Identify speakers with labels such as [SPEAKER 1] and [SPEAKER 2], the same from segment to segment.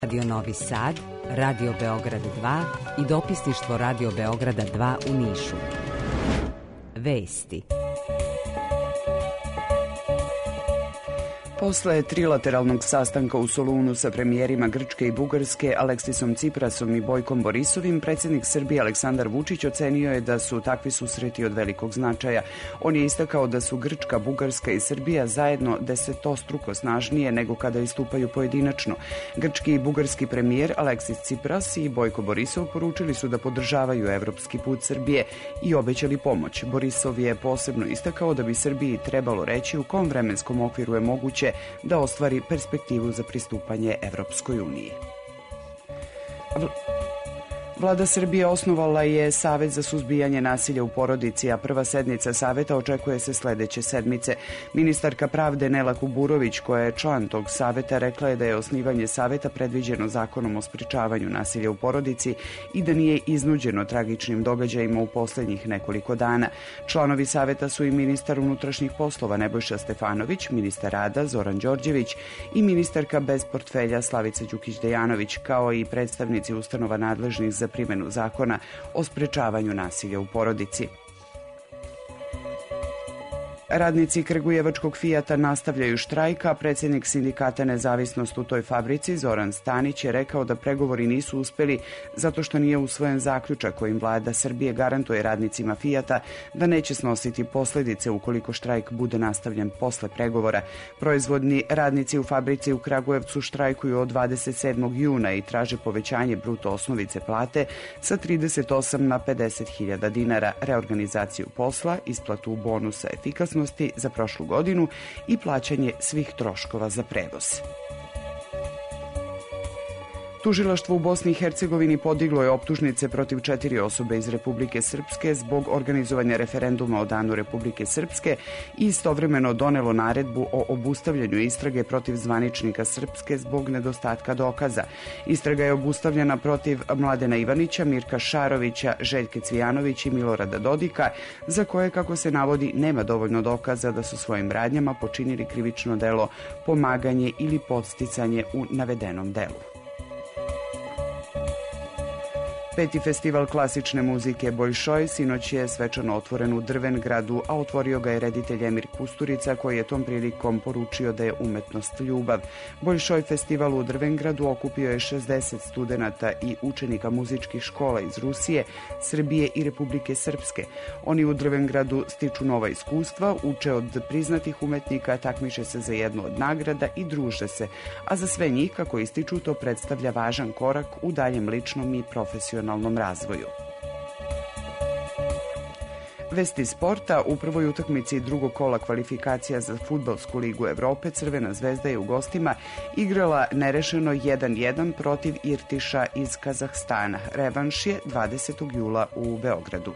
[SPEAKER 1] Radio Novi Sad, Radio Beograd 2 i dopisništvo Radio Beograda 2 u Nišu. Vesti.
[SPEAKER 2] Posle trilateralnog sastanka u Solunu sa premijerima Grčke i Bugarske, Aleksisom Ciprasom i Bojkom Borisovim, predsjednik Srbije Aleksandar Vučić ocenio je da su takvi susreti od velikog značaja. On je istakao da su Grčka, Bugarska i Srbija zajedno desetostruko snažnije nego kada istupaju pojedinačno. Grčki i bugarski premijer Aleksis Cipras i Bojko Borisov poručili su da podržavaju evropski put Srbije i obećali pomoć. Borisov je posebno istakao da bi Srbiji trebalo reći u kom vremenskom okviru je moguće da ostvari perspektivu za pristupanje Evropskoj uniji. Vlada Srbije osnovala je Savet za suzbijanje nasilja u porodici, a prva sednica Saveta očekuje se sledeće sedmice. Ministarka pravde Nela Kuburović, koja je član tog Saveta, rekla je da je osnivanje Saveta predviđeno Zakonom o sprečavanju nasilja u porodici i da nije iznuđeno tragičnim događajima u poslednjih nekoliko dana. Članovi Saveta su i ministar unutrašnjih poslova Nebojša Stefanović, ministar rada Zoran Đorđević i ministarka bez portfelja Slavica Đukić-Dejanović, kao i predstavnici ustanova nadležnih za primjenu zakona o sprečavanju nasilja u porodici. Radnici Kragujevačkog Fijata nastavljaju štrajk, a predsjednik sindikata Nezavisnost u toj fabrici Zoran Stanić je rekao da pregovori nisu uspeli zato što nije usvojen zaključak kojim vlada Srbije garantuje radnicima Fijata da neće snositi posljedice ukoliko štrajk bude nastavljen posle pregovora. Proizvodni radnici u fabrici u Kragujevcu štrajkuju od 27. juna i traže povećanje bruto osnovice plate sa 38 na 50.000 dinara, reorganizaciju posla, isplatu bonusa efikasnosti za prošlu godinu i plaćanje svih troškova za prevoz. Tužilaštvo u Bosni i Hercegovini podiglo je optužnice protiv 4 osobe iz Republike Srpske zbog organizovanja referenduma o Danu Republike Srpske i istovremeno donelo naredbu o obustavljanju istrage protiv zvaničnika Srpske zbog nedostatka dokaza. Istraga je obustavljena protiv Mladena Ivanića, Mirka Šarovića, Željke Cvijanović i Milorada Dodika, za koje, kako se navodi, nema dovoljno dokaza da su svojim radnjama počinili krivično delo pomaganje ili podsticanje u navedenom delu. Peti festival klasične muzike Bolšoj sinoć je svečano otvoren u Drvengradu, a otvorio ga je reditelj Emir Kusturica, koji je tom prilikom poručio da je umetnost ljubav. Bolšoj festival u Drvengradu okupio je 60 studenata i učenika muzičkih škola iz Rusije, Srbije i Republike Srpske. Oni u Drvengradu stiču nova iskustva, uče od priznatih umetnika, takmiče se za jednu od nagrada i druže se, a za sve njih, kako ističu, to predstavlja važan korak u daljem ličnom i profesionalnom razvoju. Vesti sporta. U prvoj utakmici drugog kola kvalifikacija za Fudbalsku ligu Evrope Crvena zvezda je u gostima igrala nerešeno 1-1 protiv Irtiša iz Kazahstana. Revanš je 20. jula u Beogradu.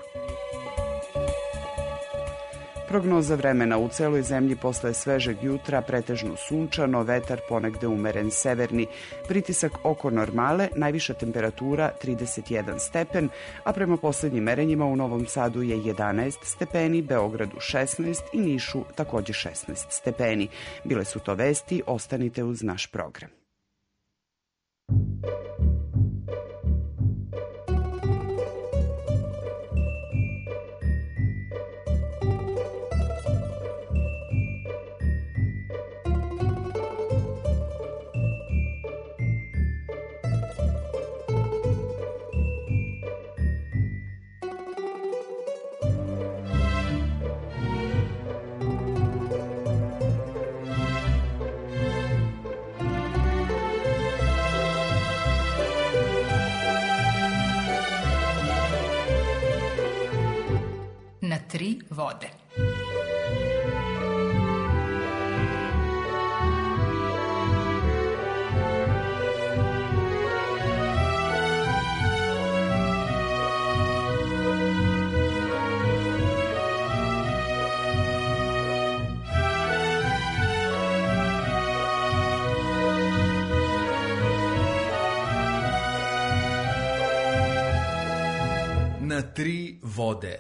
[SPEAKER 2] Prognoza vremena u celoj zemlji posle svežeg jutra, pretežno sunčano, vetar ponegde umeren severni, pritisak oko normale, najviša temperatura 31 stepen, a prema poslednjim merenjima u Novom Sadu je 11 stepeni, Beogradu 16 i Nišu takođe 16 stepeni. Bile su to vesti, ostanite uz naš program.
[SPEAKER 3] Na 3 vode.
[SPEAKER 4] Na 3 vode.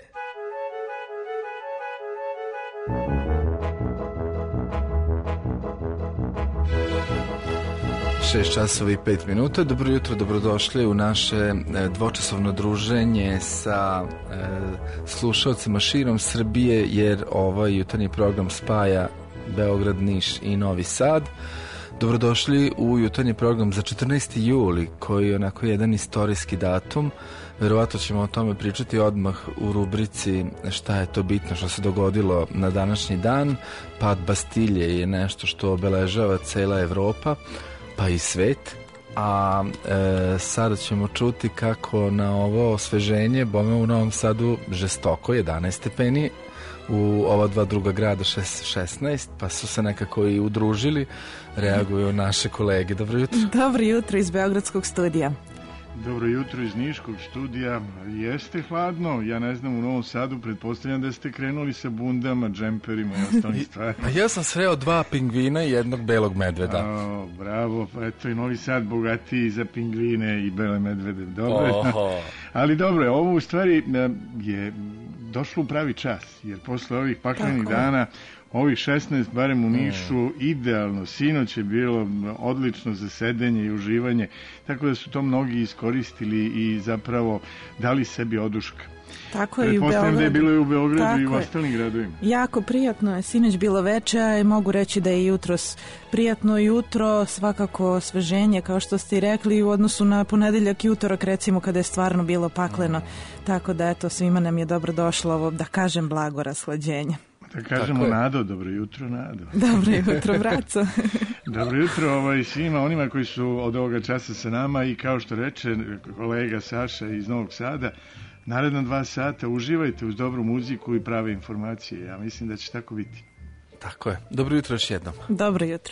[SPEAKER 3] 6 časova i 5 minuta. Dobro jutro, dobrodošli u naše dvočasovno druženje sa slušalcima širom Srbije, jer ovaj jutarnji program spaja Beograd, Niš i Novi Sad. Dobrodošli u jutarnji program za 14. juli, koji je onako jedan istorijski datum. Verovatno ćemo o tome pričati odmah u rubrici šta je to bitno što se dogodilo na današnji dan. Pad Bastilje je nešto što obeležava cela Evropa, pa i svet. A sada ćemo čuti kako na ovo osveženje bome u Novom Sadu žestoko 11 stepeni, u ova dva druga grada 16, pa su se nekako i udružili. Reaguju naše kolege. Dobro jutro.
[SPEAKER 5] Dobro jutro iz Beogradskog studija.
[SPEAKER 6] Dobro jutro iz Niškog studija. Jeste hladno, ja ne znam, u Novom Sadu pretpostavljam da ste krenuli sa bundama, džemperima i ostalim stvarima.
[SPEAKER 3] Ja sam sreo 2 pingvina i jednog belog medveda.
[SPEAKER 6] Bravo, pa eto i Novi Sad bogatiji za pingvine i bele medvede. Dobro. Ali dobro, ovo u stvari je došlo u pravi čas, jer posle ovih paklenih dana, ovih 16, barem u Nišu, idealno. Sinoć je bilo odlično za sedenje i uživanje, tako da su to mnogi iskoristili i zapravo dali sebi oduška.
[SPEAKER 5] Tako je i u Beogradu.
[SPEAKER 6] Da je bilo i u Beogradu i u ostalim gradovima.
[SPEAKER 5] Jako prijatno je, sinoć bilo veče, a mogu reći da je jutros prijatno jutro, svakako osveženje, kao što ste i rekli, u odnosu na ponedeljak i utorak, recimo, kada je stvarno bilo pakleno. Tako da, eto, svima nam je dobro došlo ovo, da kažem, blago rashlađenje.
[SPEAKER 6] Da kažemo Nado, dobro jutro Nado.
[SPEAKER 5] Dobro jutro, braco.
[SPEAKER 6] Dobro jutro svima onima koji su od ovoga časa sa nama i kao što reče kolega Saša iz Novog Sada, naredna 2 sata uživajte uz dobru muziku i prave informacije. Ja mislim da će tako biti.
[SPEAKER 3] Tako je. Dobro jutro još jednom.
[SPEAKER 5] Dobro jutro.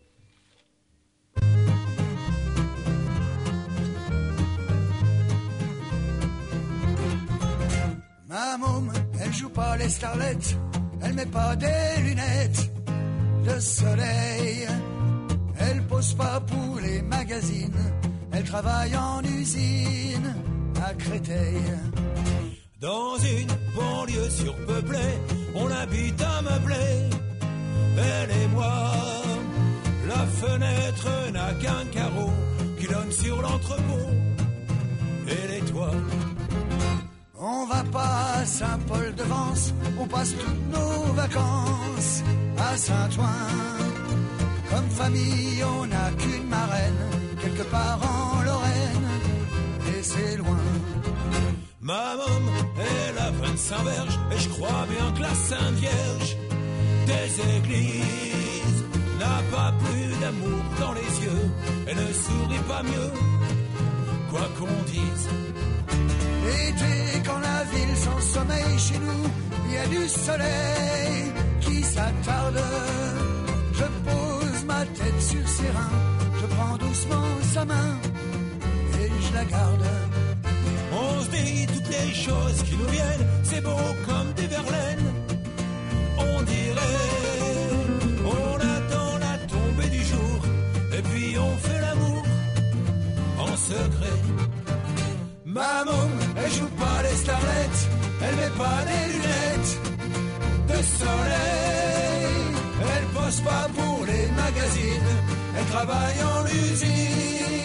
[SPEAKER 7] Ma môme, elle joue pas les starlettes, elle met pas des lunettes de soleil. Elle pose pas pour les magazines, elle travaille en usine à Créteil.
[SPEAKER 8] Dans une banlieue surpeuplée, on habite à meubler, elle et moi. La fenêtre n'a qu'un carreau qui donne sur l'entrepôt et les toits.
[SPEAKER 7] On va pas à Saint-Paul-de-Vence, on passe toutes nos vacances à Saint-Ouen. Comme famille, on n'a qu'une marraine, quelque part en Lorraine, et c'est loin.
[SPEAKER 8] Ma môme, elle a 25 verges, et je crois bien que la Sainte Vierge des églises n'a pas plus d'amour dans les yeux, elle ne sourit pas mieux, quoi qu'on dise.
[SPEAKER 7] L'été, quand la ville s'ensommeille chez nous, il y a du soleil qui s'attarde. Je pose ma tête sur ses reins, je prends doucement sa main et je la garde.
[SPEAKER 8] On se dit toutes les choses qui nous viennent, c'est beau comme des verlaines. On dirait, on attend la tombée du jour, et puis on fait l'amour en secret.
[SPEAKER 7] Ma môme, elle joue pas les starlettes, elle met pas des lunettes de soleil. Elle bosse pas pour les magazines, elle travaille en usine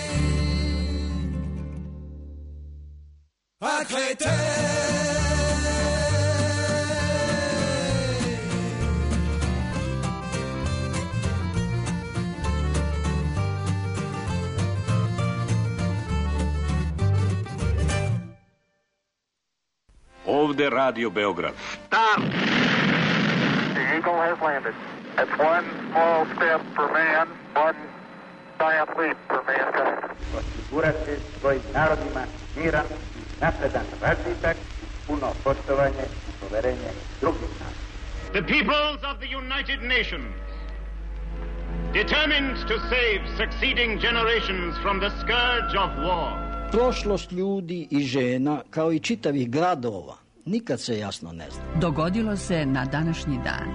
[SPEAKER 7] à Créteil.
[SPEAKER 9] Ovde Radio Beograd.
[SPEAKER 10] Stop! The Eagle has landed. It's one small step for man, one giant leap for mankind.
[SPEAKER 11] Osigurati svojim narodima miran, napredan razvitak, puno poštovanje i poverenje drugih naroda.
[SPEAKER 10] The peoples of the United Nations, determined to save succeeding generations from the scourge of war.
[SPEAKER 12] Prošlost ljudi i žena, kao i čitavih gradova, nikad se jasno ne zna.
[SPEAKER 1] Dogodilo se na današnji dan.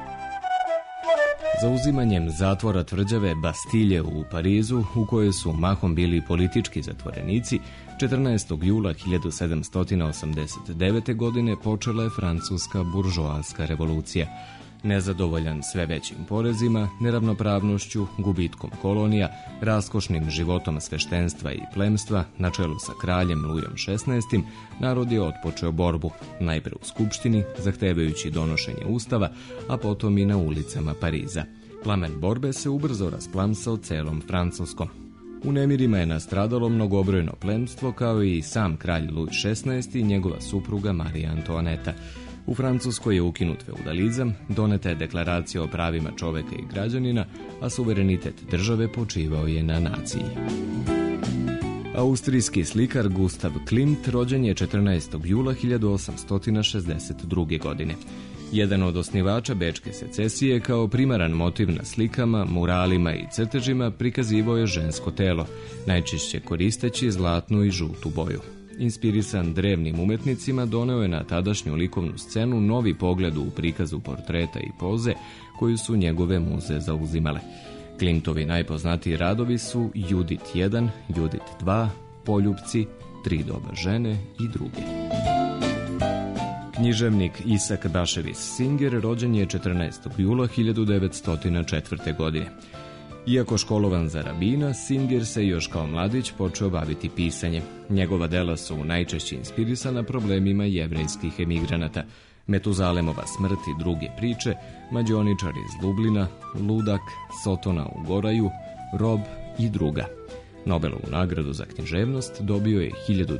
[SPEAKER 13] Zauzimanjem zatvora tvrđave Bastilje u Parizu, u kojoj su mahom bili politički zatvorenici, 14. jula 1789. godine počela je francuska buržoaska revolucija. Nezadovoljan sve većim porezima, neravnopravnošću, gubitkom kolonija, raskošnim životom sveštenstva i plemstva, na čelu sa kraljem Lujom XVI, narod je otpočeo borbu, najpre u skupštini, zahtevajući donošenje ustava, a potom i na ulicama Pariza. Plamen borbe se ubrzo rasplamsao celom Francuskom. U nemirima je nastradalo mnogobrojno plemstvo, kao i sam kralj Luj XVI i njegova supruga Marija Antoaneta. U Francuskoj je ukinut feudalizam, doneta je deklaracija o pravima čoveka i građanina, a suverenitet države počivao je na naciji. Austrijski slikar Gustav Klimt rođen je 14. jula 1862. godine. Jedan od osnivača Bečke secesije, kao primaran motiv na slikama, muralima i crtežima prikazivao je žensko telo, najčešće koristeći zlatnu i žutu boju. Inspirisan drevnim umetnicima, doneo je na tadašnju likovnu scenu novi pogled u prikazu portreta i poze koju su njegove muze zauzimale. Klimtovi najpoznatiji radovi su Judit 1, Judit 2, Poljupci, Tri doba žene i druge. Književnik Isak Baševis Singer rođen je 14. jula 1904. godine. Iako školovan za rabina, Singer se još kao mladić počeo baviti pisanjem. Njegova dela su najčešće inspirisana problemima jevrejskih emigranata. Metuzalemova smrt i druge priče, Mađioničar iz Lublina, Ludak, Sotona u Goraju, Rob i druga. Nobelovu nagradu za književnost dobio je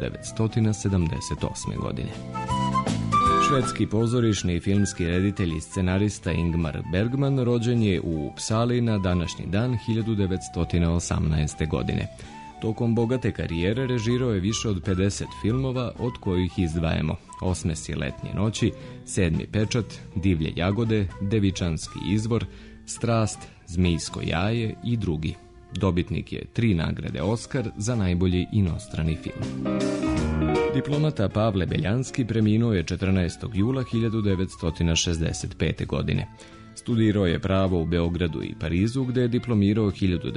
[SPEAKER 13] 1978. godine. Švedski pozorišni i filmski reditelj i scenarista Ingmar Bergman rođen je u Uppsali na današnji dan 1918. godine. Tokom bogate karijere režirao je više od 50 filmova, od kojih izdvajamo Osmesi letnje noći, Sedmi pečat, Divlje jagode, Devičanski izvor, Strast, Zmijsko jaje i drugi. Dobitnik je 3 nagrade Oskar za najbolji inostrani film. Diplomata Pavle Beljanski preminuo je 14. jula 1965. godine. Studirao je pravo u Beogradu i Parizu, gde je diplomirao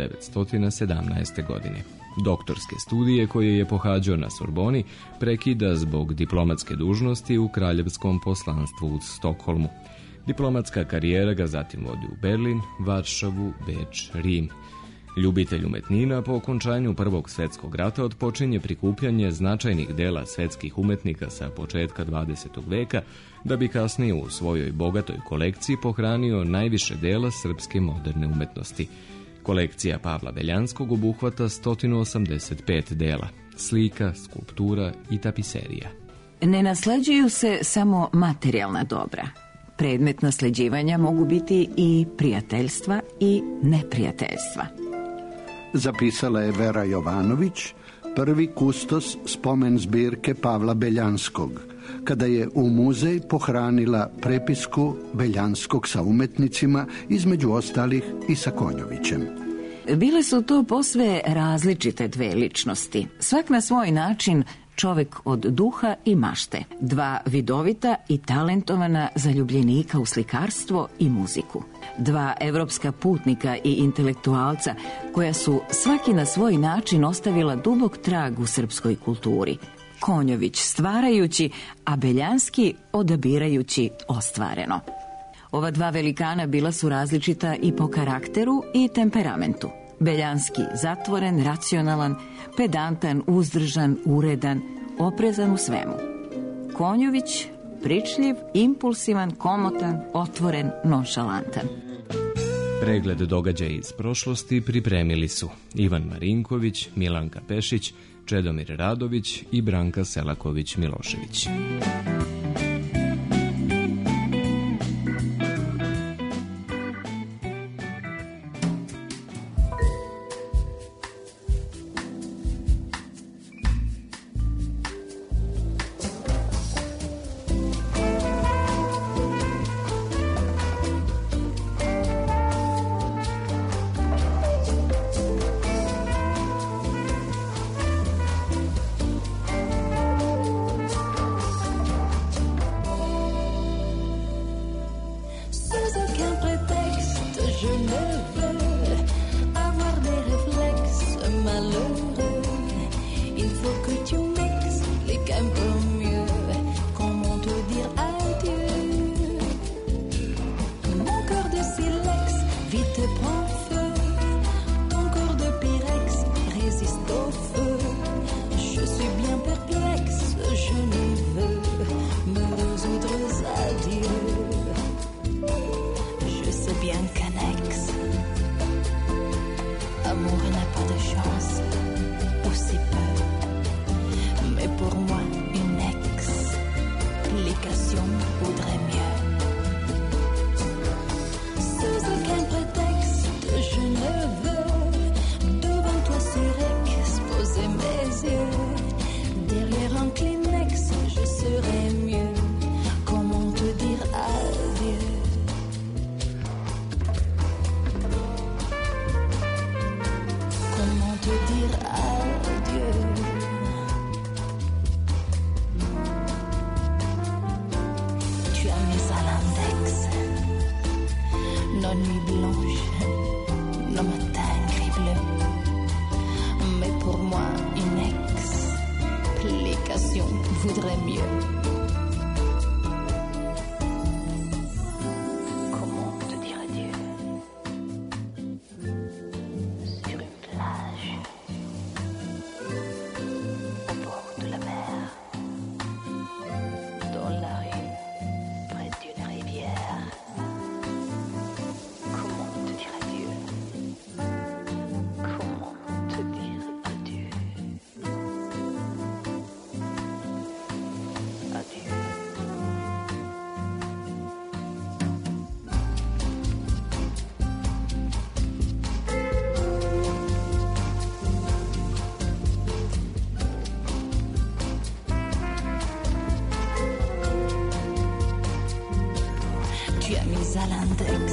[SPEAKER 13] 1917. godine. Doktorske studije koje je pohađao na Sorboni prekida zbog diplomatske dužnosti u kraljevskom poslanstvu u Stokholmu. Diplomatska karijera ga zatim vodi u Berlin, Varšavu, Beč, Rim. Ljubitelj umetnina, po okončanju Prvog svjetskog rata otpočinje prikupljanje značajnih dela svetskih umetnika sa početka 20. veka, da bi kasnije u svojoj bogatoj kolekciji pohranio najviše dela srpske moderne umetnosti. Kolekcija Pavla Beljanskog obuhvata 185 dela, slika, skulptura i tapiserija.
[SPEAKER 14] Ne nasleđuju se samo materijalna dobra. Predmet nasleđivanja mogu biti i prijateljstva i neprijateljstva.
[SPEAKER 15] Zapisala je Vera Jovanović, prvi kustos spomen zbirke Pavla Beljanskog, kada je u muzej pohranila prepisku Beljanskog sa umetnicima, između ostalih i sa Konjovićem.
[SPEAKER 14] Bile su to posve različite dve ličnosti, svak na svoj način čovek od duha i mašte, dva vidovita i talentovana zaljubljenika u slikarstvo i muziku, dva evropska putnika i intelektualca koja su svaki na svoj način ostavila dubok trag u srpskoj kulturi. Konjović stvarajući, a Beljanski odabirajući ostvareno. Ova dva velikana bila su različita i po karakteru i temperamentu. Beljanski zatvoren, racionalan, pedantan, uzdržan, uredan, oprezan u svemu. Konjović pričljiv, impulsivan, komotan, otvoren, nonšalantan.
[SPEAKER 13] Pregled događaja iz prošlosti pripremili su Ivan Marinković, Milanka Pešić, Čedomir Radović i Branka Selaković-Milošević.
[SPEAKER 16] voudrait mieux. Comment te dire adieu? Sur une plage, au bord de la mer, dans la rue, près d'une rivière. Comment te dire adieu? Comment te dire adieu? Adieu. Tu as mis à l'index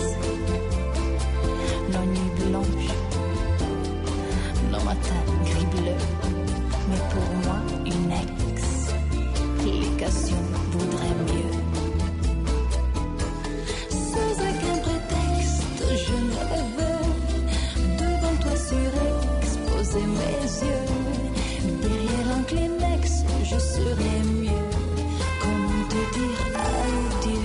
[SPEAKER 16] nos nuits blanches, nos matins gris-bleu, mais pour moi une explication voudrait mieux. Sans aucun prétexte, je me réveille devant toi surexposer mes yeux. Derrière un Kleenex, je serai mieux. Comment te dire adieu?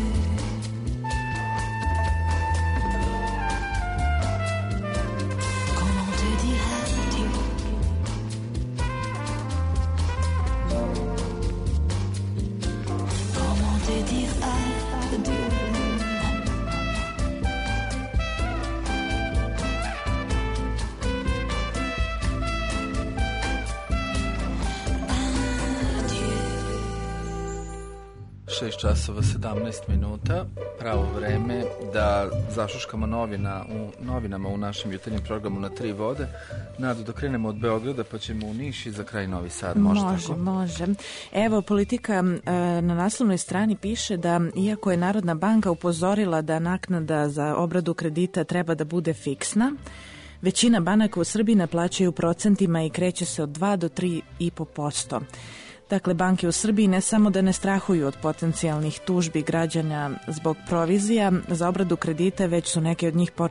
[SPEAKER 16] Comment te dire adieu? Comment te dire adieu?
[SPEAKER 3] Šest časova 17 minuta, pravo vreme da zašuškamo novinama u našem jutarnjem programu Na tri vode. Nadu, da krenemo od Beograda pa ćemo u Niš i za kraj Novi Sad.
[SPEAKER 5] Može. Evo, Politika na naslovnoj strani piše da iako je Narodna banka upozorila da naknada za obradu kredita treba da bude fiksna, većina banaka u Srbiji naplaćaju procentima i kreće se od 2 do 3,5%. Dakle, banke u Srbiji ne samo da ne strahuju od potencijalnih tužbi građana zbog provizija za obradu kredita, već su neke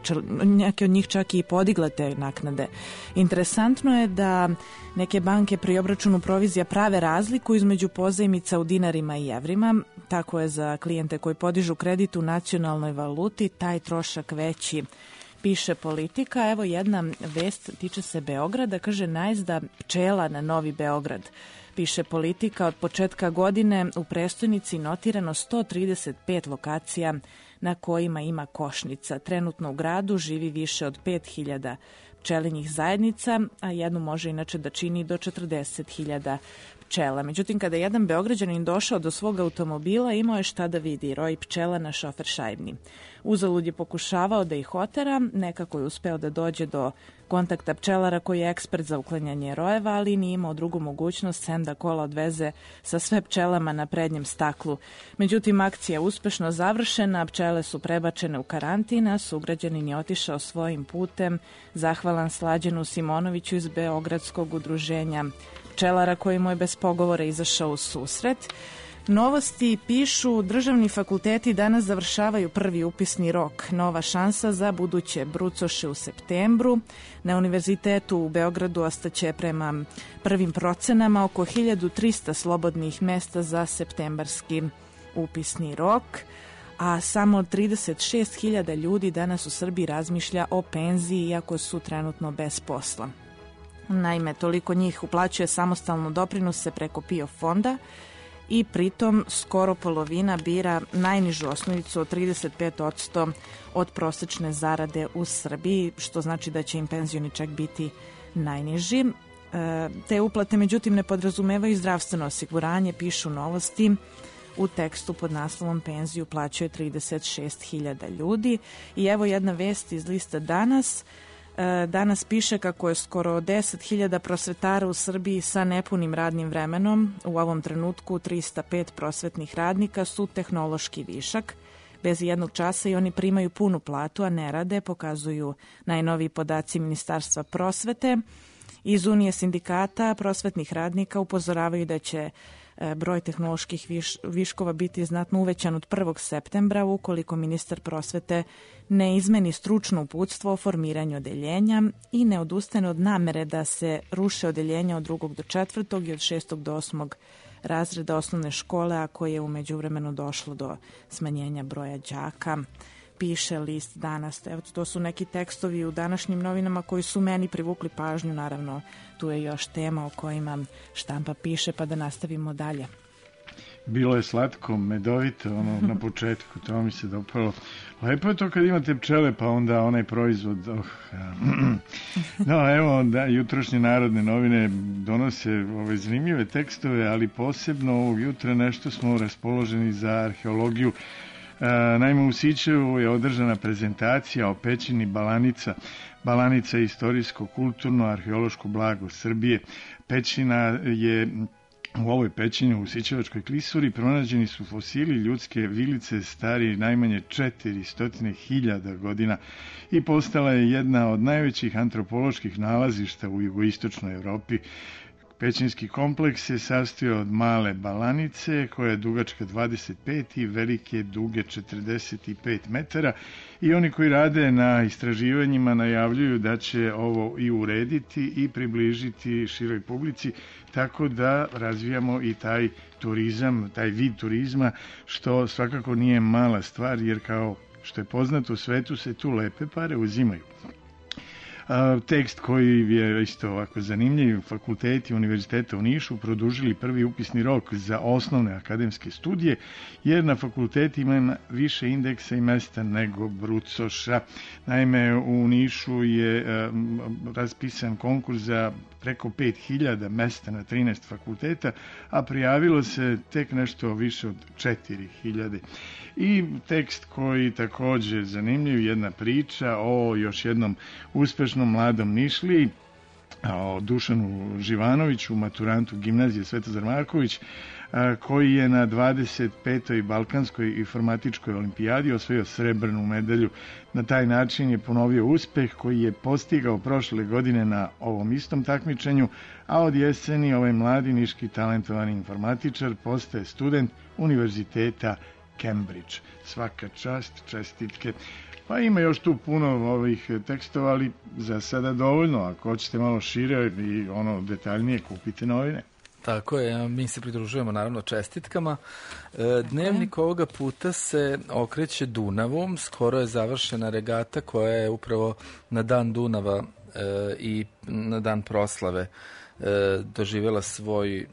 [SPEAKER 5] od njih čak i podigle te naknade. Interesantno je da neke banke pri obračunu provizija prave razliku između pozajmica u dinarima i evrima. Tako je za klijente koji podižu kredit u nacionalnoj valuti taj trošak veći, piše Politika. Evo jedna vest, tiče se Beograda, kaže najezda pčela na Novi Beograd. Piše Politika, od početka godine u prestonici notirano 135 lokacija na kojima ima košnica. Trenutno u gradu živi više od 5.000 pčelinjih zajednica, a jednu može inače da čini do 40.000 pčela. Međutim, kada je jedan Beograđanin došao do svog automobila, imao je šta da vidi, roj pčela na šofer šajbni. Uzalud je pokušavao da ih otera, nekako je uspeo da dođe do kontakta pčelara koji je ekspert za uklanjanje rojeva, ali nije imao drugu mogućnost sem da kola odveze sa sve pčelama na prednjem staklu. Međutim, akcija je uspešno završena, pčele su prebačene u karantin, a sugrađanin je otišao svojim putem, zahvalan Slađanu Simonoviću iz Beogradskog udruženja pčelara koji mu je bez pogovora izašao u susret. Novosti pišu, državni fakulteti danas završavaju prvi upisni rok. Nova šansa za buduće brucoše u septembru. Na Univerzitetu u Beogradu ostaće prema prvim procenama oko 1300 slobodnih mesta za septembarski upisni rok, a samo 36.000 ljudi danas u Srbiji razmišlja o penziji, iako su trenutno bez posla. Naime, toliko njih uplaćuje samostalno doprinose preko PIO fonda i pritom skoro polovina bira najnižu osnovicu od 35% od prosečne zarade u Srbiji, što znači da će im penzioni čak biti najniži. Te uplate, međutim, ne podrazumevaju zdravstveno osiguranje, pišu Novosti. U tekstu pod naslovom penziju plaćaju 36.000 ljudi. I evo jedna vest iz lista Danas. Danas piše kako je skoro 10.000 prosvetara u Srbiji sa nepunim radnim vremenom. U ovom trenutku 305 prosvetnih radnika su tehnološki višak. Bez jednog časa i oni primaju punu platu, a ne rade, pokazuju najnoviji podaci Ministarstva prosvete. Iz Unije sindikata prosvetnih radnika upozoravaju da će broj tehnoloških viškova biti znatno uvećan od 1. septembra ukoliko ministar prosvete ne izmeni stručno uputstvo o formiranju odeljenja i ne odustane od namere da se ruše odeljenja od 2. do 4. i od 6. do 8. razreda osnovne škole, a koje je u međuvremenu došlo do smanjenja broja đaka. Piše list Danas. Evo, to su neki tekstovi u današnjim novinama koji su meni privukli pažnju. Naravno, tu je još tema o kojima štampa piše, pa da nastavimo dalje.
[SPEAKER 6] Bilo je slatko, medovito, na početku, to mi se dopalo. Lepo je to kad imate pčele, pa onda onaj proizvod. No, evo, da, jutrošnje Narodne novine donose ove zanimljive tekstove, ali posebno ovog jutra nešto smo raspoloženi za arheologiju. Naime, u Sićevu je održana prezentacija o pećini Balanica. Balanica je istorijsko, kulturno, arheološko blago Srbije. Pećina je... U ovoj pećini u Sićevačkoj klisuri pronađeni su fosili ljudske vilice stari najmanje 400.000 godina i postala je jedna od najvećih antropoloških nalazišta u jugoistočnoj Evropi. Pećinski kompleks se sastoji od male balanice koja je dugačka 25 i velike duge 45 metara i oni koji rade na istraživanjima najavljuju da će ovo i urediti i približiti široj publici, tako da razvijamo i taj turizam, taj vid turizma, što svakako nije mala stvar, jer kao što je poznato u svetu se tu lepe pare uzimaju. Tekst koji je isto ovako zanimljiv, fakulteti Univerziteta u Nišu produžili prvi upisni rok za osnovne akademske studije, jer na fakulteti ima više indeksa i mesta nego brucoša. Naime, u Nišu je raspisan konkurs za preko 5000 mesta na 13 fakulteta, a prijavilo se tek nešto više od 4000. I tekst koji takođe zanimljiv, jedna priča o još jednom uspešnom mladom Nišliji, o Dušanu Živanoviću, maturantu gimnazije Svetozar Marković, koji je na 25. Balkanskoj informatičkoj olimpijadi osvojio srebrnu medalju. Na taj način je ponovio uspeh koji je postigao prošle godine na ovom istom takmičenju, a od jeseni ovaj mladi niški talentovani informatičar postaje student Univerziteta Cambridge. Svaka čast, čestitke. Pa ima još tu puno ovih tekstova, ali za sada dovoljno. Ako hoćete malo šire i detaljnije, kupite novine.
[SPEAKER 3] Tako je, mi se pridružujemo naravno čestitkama. Dnevnik ovoga puta se okreće Dunavom, skoro je završena regata koja je upravo na dan Dunava i na dan proslave doživjela svoj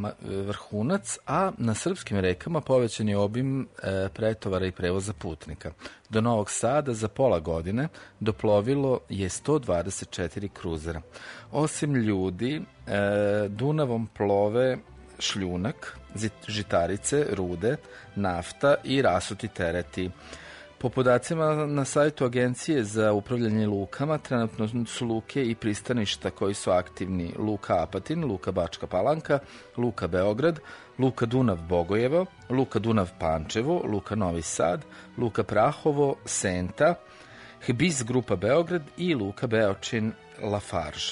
[SPEAKER 3] vrhunac, a na srpskim rekama povećan je obim pretovara i prevoza putnika. Do Novog Sada za pola godine doplovilo je 124 kruzera. Osim ljudi, Dunavom plove šljunak, žitarice, rude, nafta i rasuti tereti. Po podacima na sajtu Agencije za upravljanje lukama, trenutno su luke i pristaništa koji su aktivni: Luka Apatin, Luka Bačka Palanka, Luka Beograd, Luka Dunav Bogojevo, Luka Dunav Pančevo, Luka Novi Sad, Luka Prahovo, Senta, Hbiz Grupa Beograd i Luka Beočin Lafarge.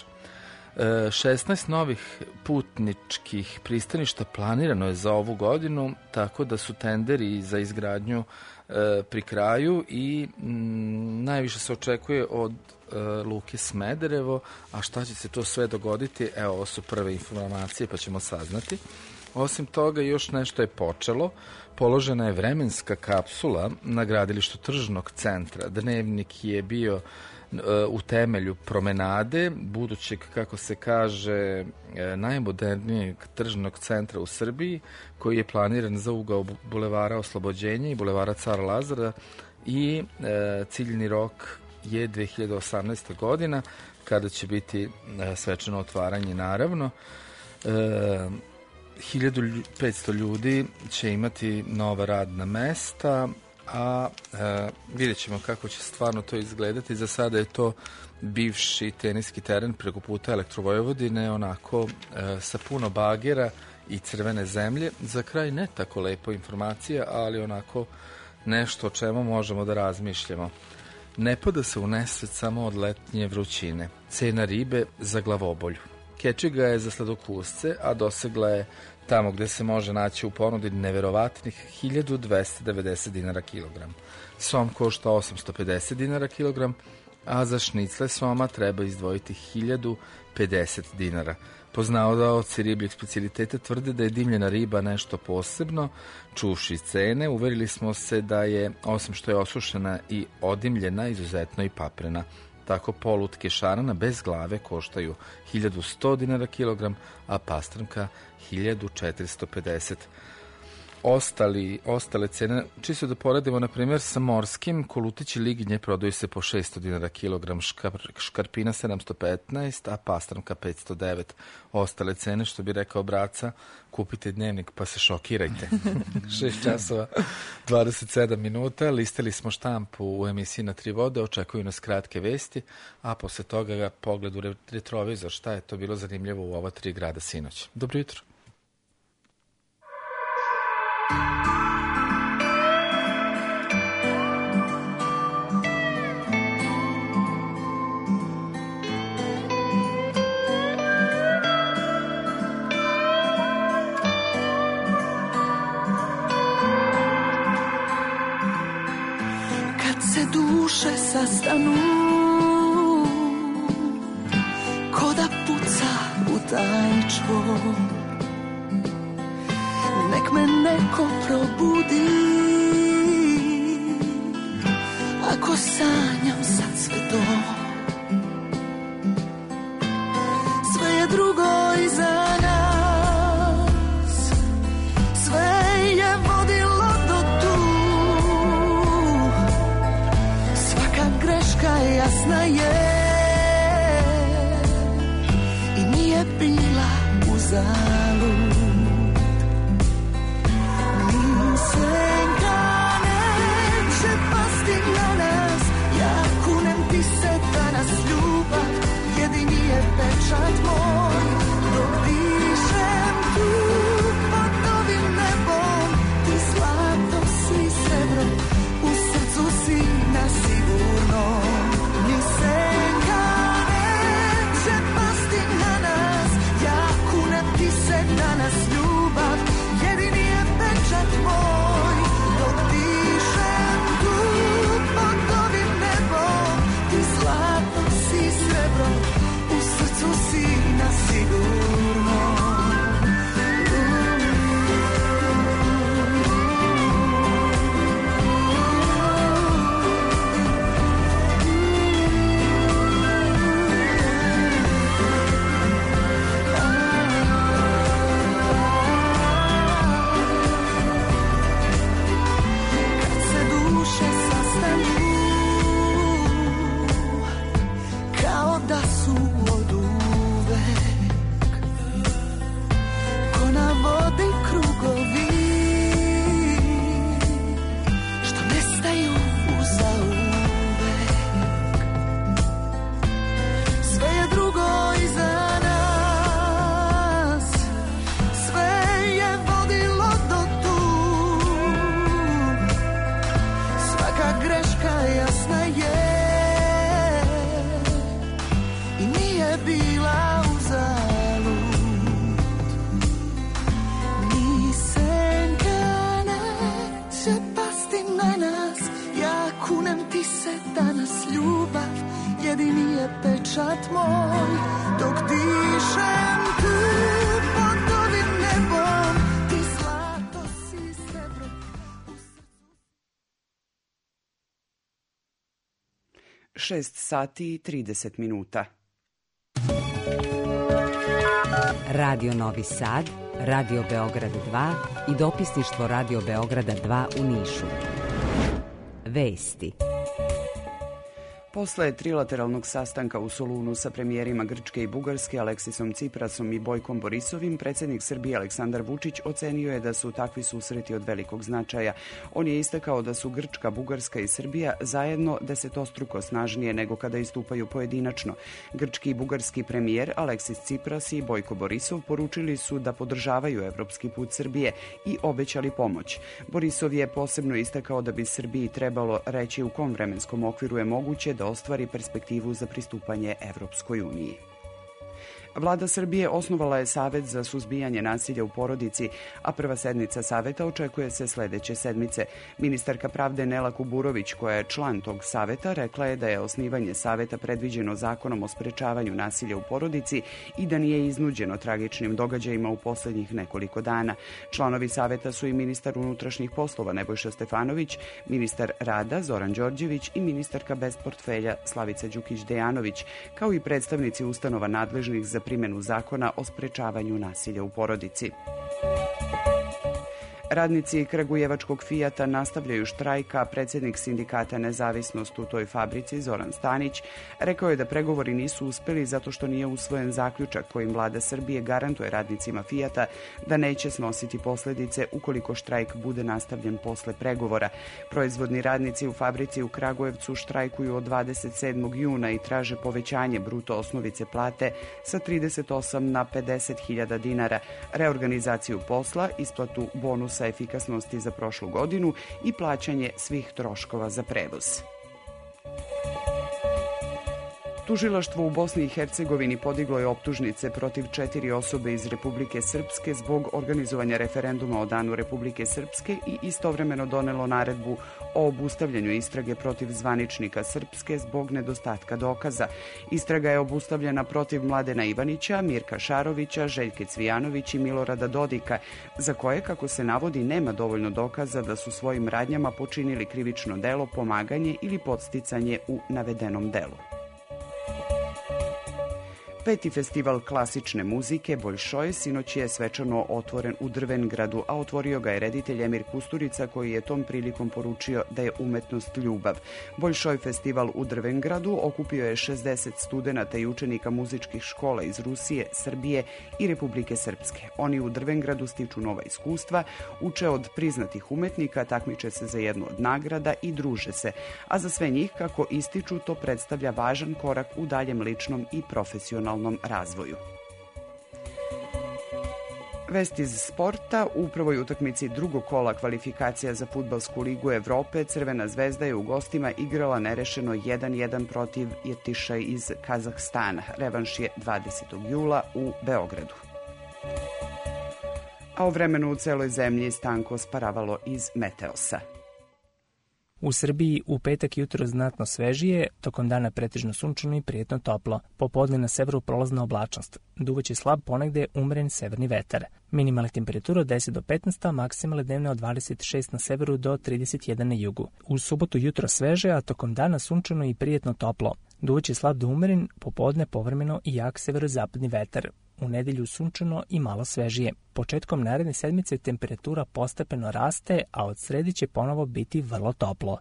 [SPEAKER 3] 16 novih putničkih pristaništa planirano je za ovu godinu, tako da su tenderi za izgradnju pri kraju i najviše se očekuje od Luke Smederevo, a šta će se to sve dogoditi, evo, ovo su prve informacije pa ćemo saznati. Osim toga, još nešto je počelo. Položena je vremenska kapsula na gradilištu tržnog centra. Dnevnik je bio u temelju promenade, budućeg, kako se kaže, najmodernijeg tržnog centra u Srbiji, koji je planiran za ugao bulevara Oslobođenja i bulevara Cara Lazara i ciljni rok je 2018. godina, kada će biti svečano otvaranje, naravno. 1500 ljudi će imati nova radna mesta, a vidjet ćemo kako će stvarno to izgledati. Za sada je to bivši teniski teren preko puta Elektrovojvodine, onako sa puno bagera i crvene zemlje. Za kraj ne tako lepo informacija, ali onako nešto o čemu možemo da razmišljamo. Ne pada se u nesret samo od letnje vrućine. Cena ribe za glavobolju. Kečiga je za sladokusce, a dosegla je tamo gde se može naći u ponudi neverovatnih 1290 dinara kilogram. Som košta 850 dinara kilogram, a za šnicle soma treba izdvojiti 1050 dinara. Poznavaoci ribljeg specijaliteta tvrde da je dimljena riba nešto posebno. Čuvši cene, uverili smo se da je, osim što je osušena i odimljena, izuzetno i paprena. Tako polutke šarana bez glave koštaju 1100 dinara kilogram, a pastramka 1450. Ostale cene, čisto da poredimo, na primjer, sa morskim, kolutići liginje prodaju se po 600 dinara kilogram, škarpina 715, a pastramka 509. Ostale cene, što bi rekao Braca, kupite dnevnik pa se šokirajte. 6 časova, 27 minuta, listali smo štampu u emisiji Na 3 vode, očekuju nas kratke vesti, a posle toga pogled u retrovizor, šta je to bilo zanimljivo u ova 3 grada sinoć. Dobro jutro.
[SPEAKER 16] Kad se duše sastanu, ko da puca u taj čvor, nek me neko probudi, ako sanjam sad sve to. Sve je drugo iza nas, sve je vodilo do tu. Svaka greška jasna je i nije bila uzalud. Senka neće pasti na nas, ja kunem ti se danas ljubav, jedini je pečat moj. Dok dišem tu pod ovim nebom, ti zlato si srebro, u srcu si na sigurno. Ni senka neće pasti na nas, ja kunem ti se danas ljubav, jedini je pečat moj. Dok dišem tu pod ovim nebom, ti zlato si srebro, u srcu si na sigurno. Pečat moj, dok dišem tu pod ovim nebom, ti zlato si srebro.
[SPEAKER 2] 6 sati i 30 minuta.
[SPEAKER 1] Radio Novi Sad, Radio Beograd 2 i dopisništvo Radio Beograda 2 u Nišu. Vesti.
[SPEAKER 2] Posle trilateralnog sastanka u Solunu sa premijerima Grčke i Bugarske Aleksisom Ciprasom i Bojkom Borisovim, predsjednik Srbije Aleksandar Vučić ocenio je da su takvi susreti od velikog značaja. On je istakao da su Grčka, Bugarska i Srbija zajedno desetostruko snažnije nego kada istupaju pojedinačno. Grčki i bugarski premijer Aleksis Cipras i Bojko Borisov poručili su da podržavaju evropski put Srbije i obećali pomoć. Borisov je posebno istakao da bi Srbiji trebalo reći u kom vremenskom okviru je moguće da ostvari perspektivu za pristupanje Evropskoj uniji. Vlada Srbije osnovala je Savet za suzbijanje nasilja u porodici, a prva sednica Saveta očekuje se sledeće sedmice. Ministarka pravde Nela Kuburović, koja je član tog saveta, rekla je da je osnivanje Saveta predviđeno Zakonom o sprečavanju nasilja u porodici i da nije iznuđeno tragičnim događajima u poslednjih nekoliko dana. Članovi Saveta su i ministar unutrašnjih poslova Nebojša Stefanović, ministar rada Zoran Đorđević i ministarka bez portfelja Slavica Đukić-Dejanović, kao i predstavnici ustanova nadležnih za primjenu zakona o sprečavanju nasilja u porodici. Radnici kragujevačkog Fijata nastavljaju štrajk, a predsjednik sindikata Nezavisnost u toj fabrici, Zoran Stanić, rekao je da pregovori nisu uspeli zato što nije usvojen zaključak kojim vlada Srbije garantuje radnicima Fijata da neće snositi posljedice ukoliko štrajk bude nastavljen posle pregovora. Proizvodni radnici u fabrici u Kragujevcu štrajkuju od 27. juna i traže povećanje bruto osnovice plate sa 38 na 50.000 dinara, reorganizaciju posla, isplatu bonusa efikasnosti za prošlu godinu i plaćanje svih troškova za prevoz. Tužilaštvo u Bosni i Hercegovini podiglo je optužnice protiv 4 osobe iz Republike Srpske zbog organizovanja referenduma o Danu Republike Srpske i istovremeno donelo naredbu o obustavljanju istrage protiv zvaničnika Srpske zbog nedostatka dokaza. Istraga je obustavljena protiv Mladena Ivanića, Mirka Šarovića, Željke Cvijanović i Milorada Dodika, za koje, kako se navodi, nema dovoljno dokaza da su svojim radnjama počinili krivično delo, pomaganje ili podsticanje u navedenom delu. 5. festival klasične muzike Boljšoj sinoć je svečano otvoren u Drvengradu, a otvorio ga je reditelj Emir Kusturica, koji je tom prilikom poručio da je umetnost ljubav. Boljšoj festival u Drvengradu okupio je 60 studenata i učenika muzičkih škola iz Rusije, Srbije i Republike Srpske. Oni u Drvengradu stiču nova iskustva, uče od priznatih umetnika, takmiče se za jednu od nagrada i druže se. A za sve njih, kako ističu, to predstavlja važan korak u daljem ličnom i profesionalnom razvoju. Vest iz sporta. U prvoj utakmici drugog kola kvalifikacija za Fudbalsku ligu Evrope Crvena zvezda je u gostima igrala nerešeno 1-1 protiv Jetiša iz Kazahstana. Revanš je 20. jula u Beogradu. A o vremenu u celoj zemlji Stanko Sparavalo iz Meteosa.
[SPEAKER 17] U Srbiji u petak jutro znatno svežije, tokom dana pretežno sunčano i prijetno toplo. Popodne na severu prolazna oblačnost. Duvaće slab ponegde umeren severni vetar. Minimalna temperatura od 10 do 15, a maksimalne dnevne od 26 na severu do 31 na jugu. U subotu jutro sveže, a tokom dana sunčano i prijetno toplo. Duvaće slab do umeren, popodne povremeno i jak severozapadni vetar. U nedelju sunčano i malo svežije. Početkom naredne sedmice temperatura postepeno raste, a od sredi će ponovo biti vrlo toplo.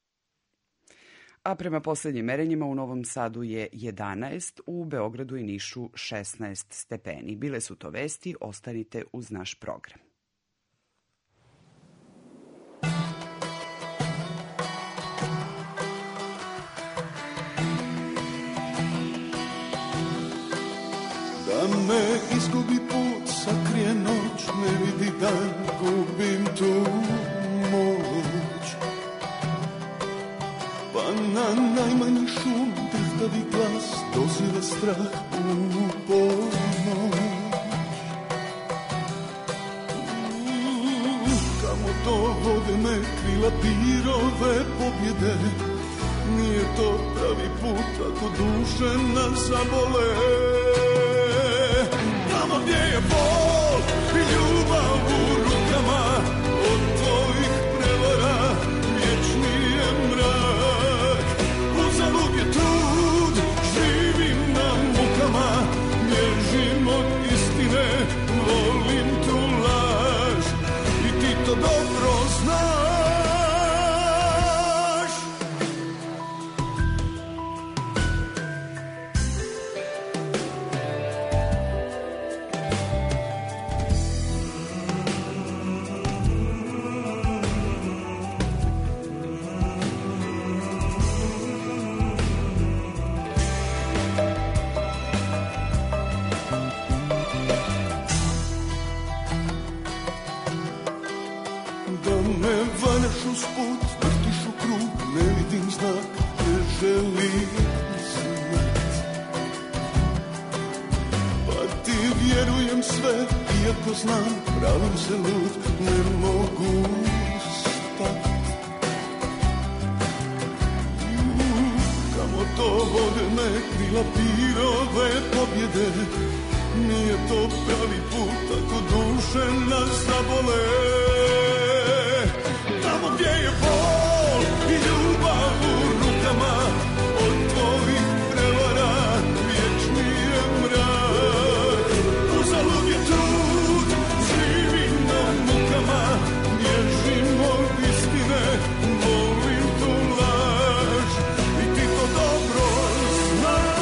[SPEAKER 2] A prema posljednjim merenjima u Novom Sadu je 11, u Beogradu i Nišu 16 stepeni. Bile su to vesti, ostanite uz naš program.
[SPEAKER 18] Da me izgubi put, sakrije noć, ne vidi dan, gubim tu moć. Pa na najmanji šum, drhtavi glas, doziva strah u ponoć. Kamo to vode me, krila pirove pobjede, nije to pravi put ako duše nas zabole. Tamo gdje je bol i ljubav u rukama, od tvojih prevara vječni je mrak. Uzalud je trud, živim na mukama, bježim od istine, volim tu laž i ti to dobro znaš. Usput vrtiš u krug, ne vidim znak, ne želim smrt. iako znam, pravim se lud, ne mogu stati. Kamo to vode me krila pirove pobjede, nije to pravi put ako duše nas zabole. Tamo gdje je bol i ljubav u rukama, od tvojih prevara vječni je mrak. Uzalud je trud, živimo mukama, bježimo od istine, volim tu laž i ti to dobro znaš.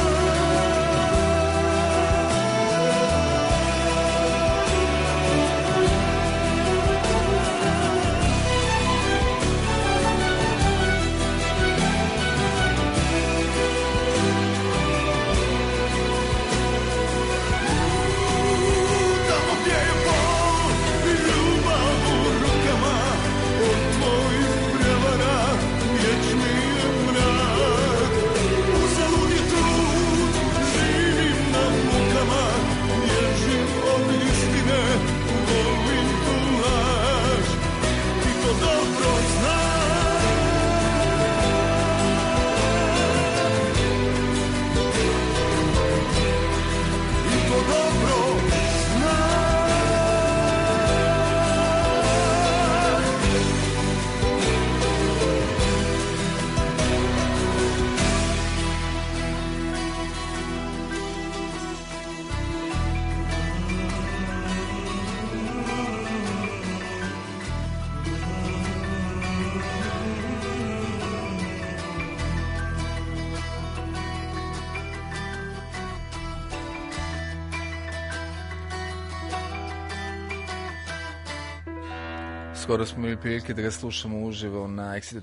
[SPEAKER 3] Skoro smo imali prilike da ga slušamo uživo na Exitu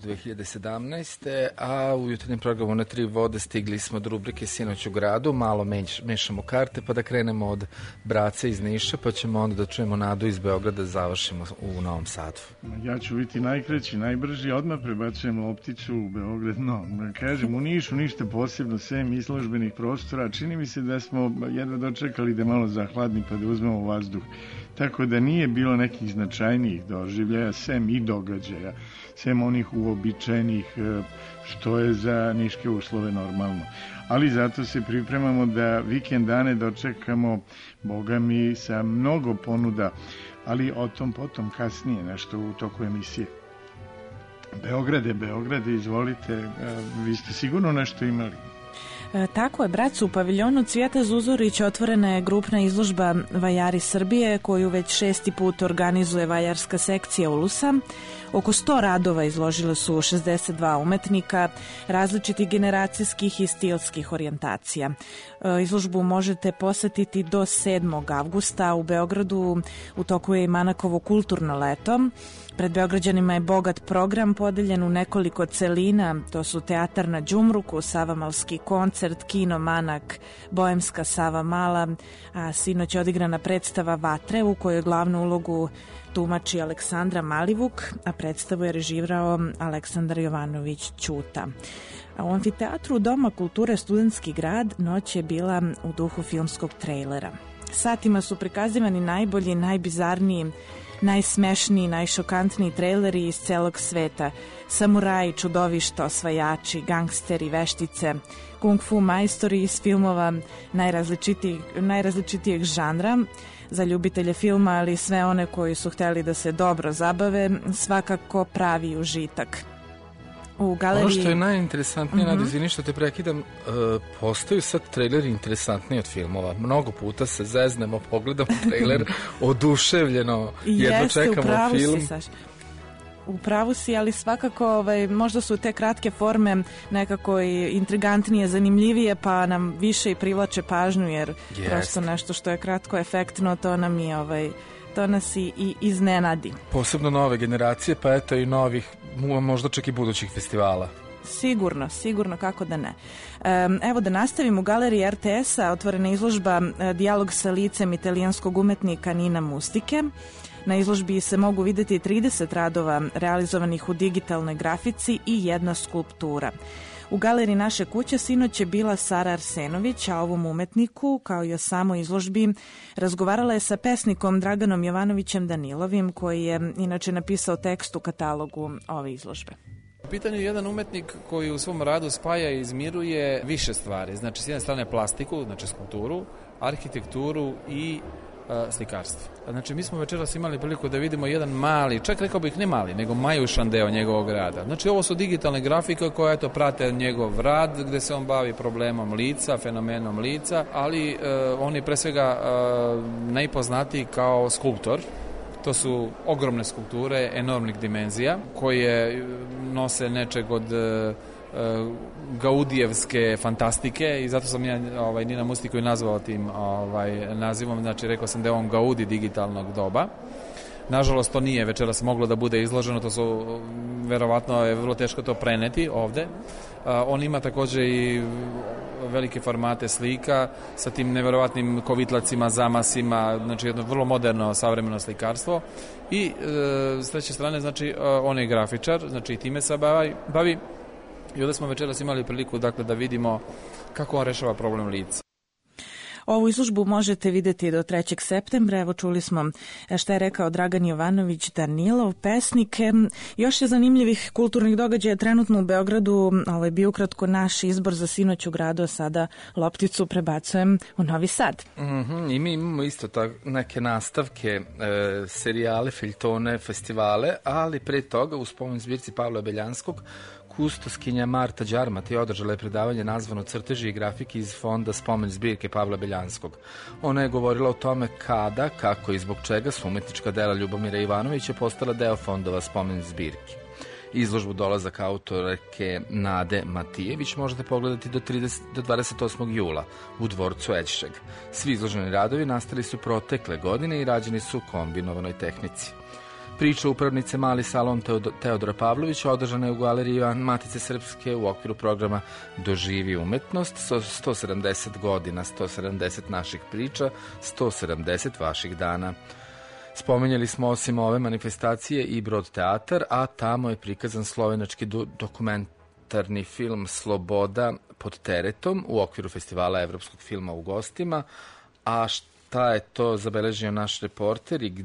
[SPEAKER 3] 2017. A u jutarnjem programu Na tri vode stigli smo do rubrike Sinoć u gradu. Malo mešamo karte pa da krenemo od Brace iz Niša, pa ćemo onda da čujemo Nadu iz Beograda da završimo u Novom Sadu.
[SPEAKER 6] Ja ću biti najkraći, najbrži, odmah prebacujemo lopticu u Beograd. No, kažem, u Nišu ništa posebno, sem izložbenih prostora. Čini mi se da smo jedva dočekali da malo zahladni pa da uzmemo vazduh. Tako da nije bilo nekih značajnijih doživljaja, sem i događaja, sem onih uobičajenih, što je za niške uslove normalno. Ali zato se pripremamo da vikend dane dočekamo, boga mi, sa mnogo ponuda, ali o tom potom kasnije, nešto u toku emisije. Beograde, izvolite, vi ste sigurno nešto imali.
[SPEAKER 5] Tako je, bracu, u paviljonu Cvijeta Zuzorić otvorena je grupna izložba Vajari Srbije, koju već 6. put organizuje vajarska sekcija Ulusa. Oko 100 radova izložile su 62 umetnika različitih generacijskih i stilskih orijentacija. Izložbu možete posetiti do 7. avgusta u Beogradu. U toku je i Manakovo kulturno leto. Pred Beograđanima je bogat program podeljen u nekoliko celina. To su teatar na Đumruku, Savamalski koncert, kino Manak, Boemska Sava Mala, a sinoć je odigrana predstava Vatre u kojoj glavnu ulogu tumači Aleksandra Malivuk, a predstavu je režirao Aleksandar Jovanović Ćuta. A u amfiteatru Doma kulture Studentski grad noć je bila u duhu filmskog trejlera. Satima su prikazivani najbolji, najbizarniji, najsmešniji, najšokantniji trejleri iz celog sveta. Samuraji, čudovišta, osvajači, gangsteri, veštice, kung fu majstori iz filmova najrazličitijeg žanra. Za ljubitelje filma, ali sve one koji su hteli da se dobro zabave, svakako pravi užitak. U galeriji...
[SPEAKER 3] Ono što je najinteresantnije, Nada, izvini što te prekidam, postaju sad trejleri interesantniji od filmova. Mnogo puta se zeznemo, pogledamo trejler, oduševljeno, jedno čekamo film.
[SPEAKER 5] U pravu si, ali svakako možda su te kratke forme nekako i intrigantnije, zanimljivije, pa nam više i privlače pažnju, jer prosto nešto što je kratko efektno, to nam je to nas i iznenadi.
[SPEAKER 3] Posebno nove generacije, pa eto i novih, možda čak i budućih festivala.
[SPEAKER 5] Sigurno, kako da ne. Evo da nastavim, u galeriji RTS-a otvorena izložba Dijalog sa licem italijanskog umetnika Nina Mustike. Na izložbi se mogu vidjeti 30 radova realizovanih u digitalnoj grafici i jedna skulptura. U galeriji Naše kuće sinoć je bila Sara Arsenović, a ovom umetniku, kao i o samoj izložbi, razgovarala je sa pesnikom Draganom Jovanovićem Danilovim, koji je inače napisao tekst u katalogu ove izložbe.
[SPEAKER 19] U pitanju je jedan umetnik koji u svom radu spaja i izmiruje više stvari. Znači, s jedne strane plastiku, znači skulpturu, arhitekturu i slikarstvo. Znači, mi smo večeras imali priliku da vidimo jedan mali, čak rekao bih ne mali, nego majušan deo njegovog rada. Znači, ovo su digitalne grafike koje prate njegov rad, gde se on bavi problemom lica, fenomenom lica, ali on je pre svega najpoznatiji kao skulptor. To su ogromne skulpture, enormnih dimenzija, koje nose nečeg od gaudijevske fantastike i zato sam ja Nina Mustiku i nazvao tim nazivom, znači rekao sam da je on Gaudi digitalnog doba. Nažalost, to nije večeras moglo da bude izloženo, to su, verovatno je vrlo teško to preneti ovde. On ima takođe i velike formate slika sa tim neverovatnim kovitlacima, zamasima, znači jedno vrlo moderno savremeno slikarstvo. I s treće strane, znači, on je grafičar, znači i time se bavi. I ovdje smo večeras imali priliku, dakle, da vidimo kako on rešava problem lica.
[SPEAKER 5] Ovu izložbu možete vidjeti do 3. septembra. Evo, čuli smo šta je rekao Dragan Jovanović Danilov, pesnik. Još je zanimljivih kulturnih događaja trenutno u Beogradu. Ovo je bio ukratko naš izbor za sinoć u gradu, a sada lopticu prebacujem u Novi Sad.
[SPEAKER 3] I mi imamo isto neke nastavke, serijale, feljtone, festivale, ali pre toga u spomen zbirci Pavla Beljanskog kustoskinja Marta Đarmat je održala je predavanje nazvano Crteži i grafike iz fonda spomen zbirke Pavla Beljanskog. Ona je govorila o tome kada, kako i zbog čega su umetnička dela Ljubomira Ivanovića postala deo fondova spomen zbirke. Izložbu Dolazak autorke Nade Matijević možete pogledati do 28. jula u dvorcu Ećšeg. Svi izloženi radovi nastali su protekle godine i rađeni su u kombinovanoj tehnici. Priča upravnice Mali salon Teodora Pavlovića održana je u galeriji Matice Srpske u okviru programa Doživi umetnost, 170 godina, 170 naših priča, 170 vaših dana. Spominjali smo osim ove manifestacije i Brod teatar, a tamo je prikazan slovenački dokumentarni film Sloboda pod teretom u okviru festivala evropskog filma u gostima. A šta je to zabeležio naš reporter i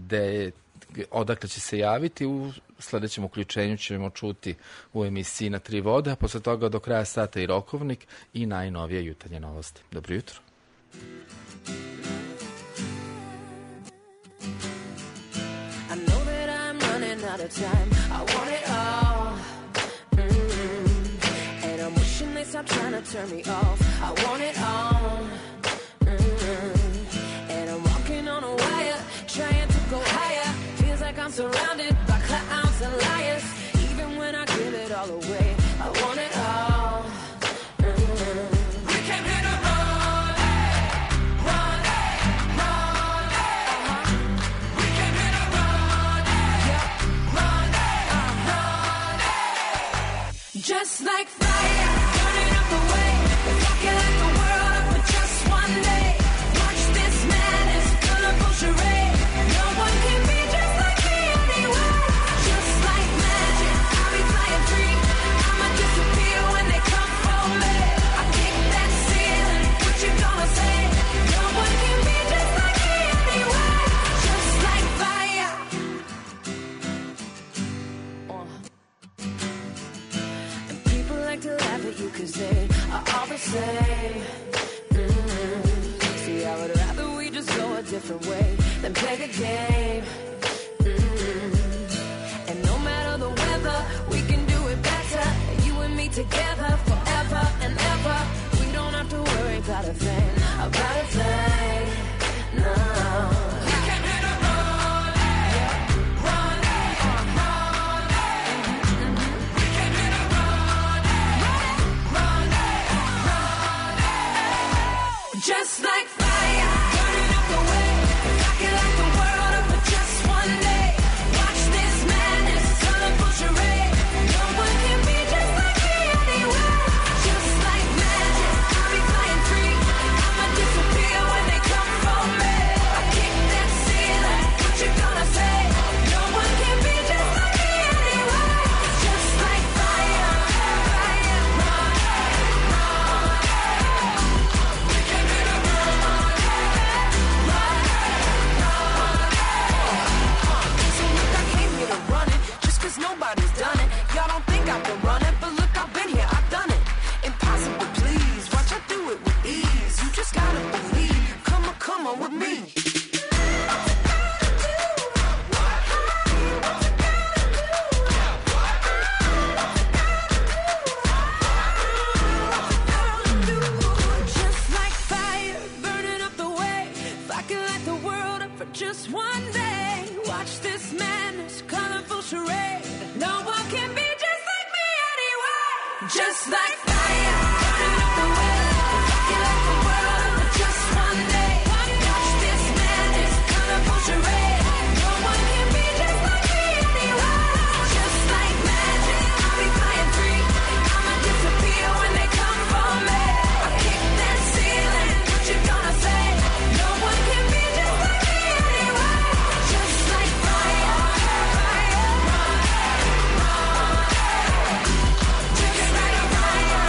[SPEAKER 3] odakle će se javiti, u sledećem uključenju ćemo čuti u emisiji Na 3 vode, a posle toga do kraja sata i rokovnik i najnovije jutarnje novosti. Dobro jutro.
[SPEAKER 20] I know that I'm running out of time. I want it all. And I'm wishing they stop trying to turn me off. I want it all. And I'm walking on a wire, trying to go higher. Feels like I'm surrounded by clowns and liars. Even when I give it all away, I want it all. We came here to run, run, run. We came here to run, run, run. Just like fire, burning up the way. Rocking like the world up for just one day. Watch this madness, colorful charade. No one can be just like me anyway. Just like magic, I'll be flying free. I'ma disappear when they come for me. I kick that ceiling, what you gonna say? No one can be just like me anyway. Just like fire. And people like to laugh at you 'cause they are all the same. See, I would rather we just go a different way than play the game. And no matter the weather, we can do it better. You and me together forever and ever. We don't have to worry about a thing, about a thing. No. We came here to run, run, run. We came here to run, run, run. Just like fire, burning up the way, rocking like the world up. just one day. Watch this madness, colorful charade. No one can be just like me anyway. Just like fire, burning up the world, rocking like the world. Just one day. Watch this madness, colorful charade. No one can be just like me anyway. Just like magic, I'll be flying free. I'ma disappear when they come for me. I kick that ceiling, what you gonna say? No one can be just like me anyway. Just like fire, fire, just like fire,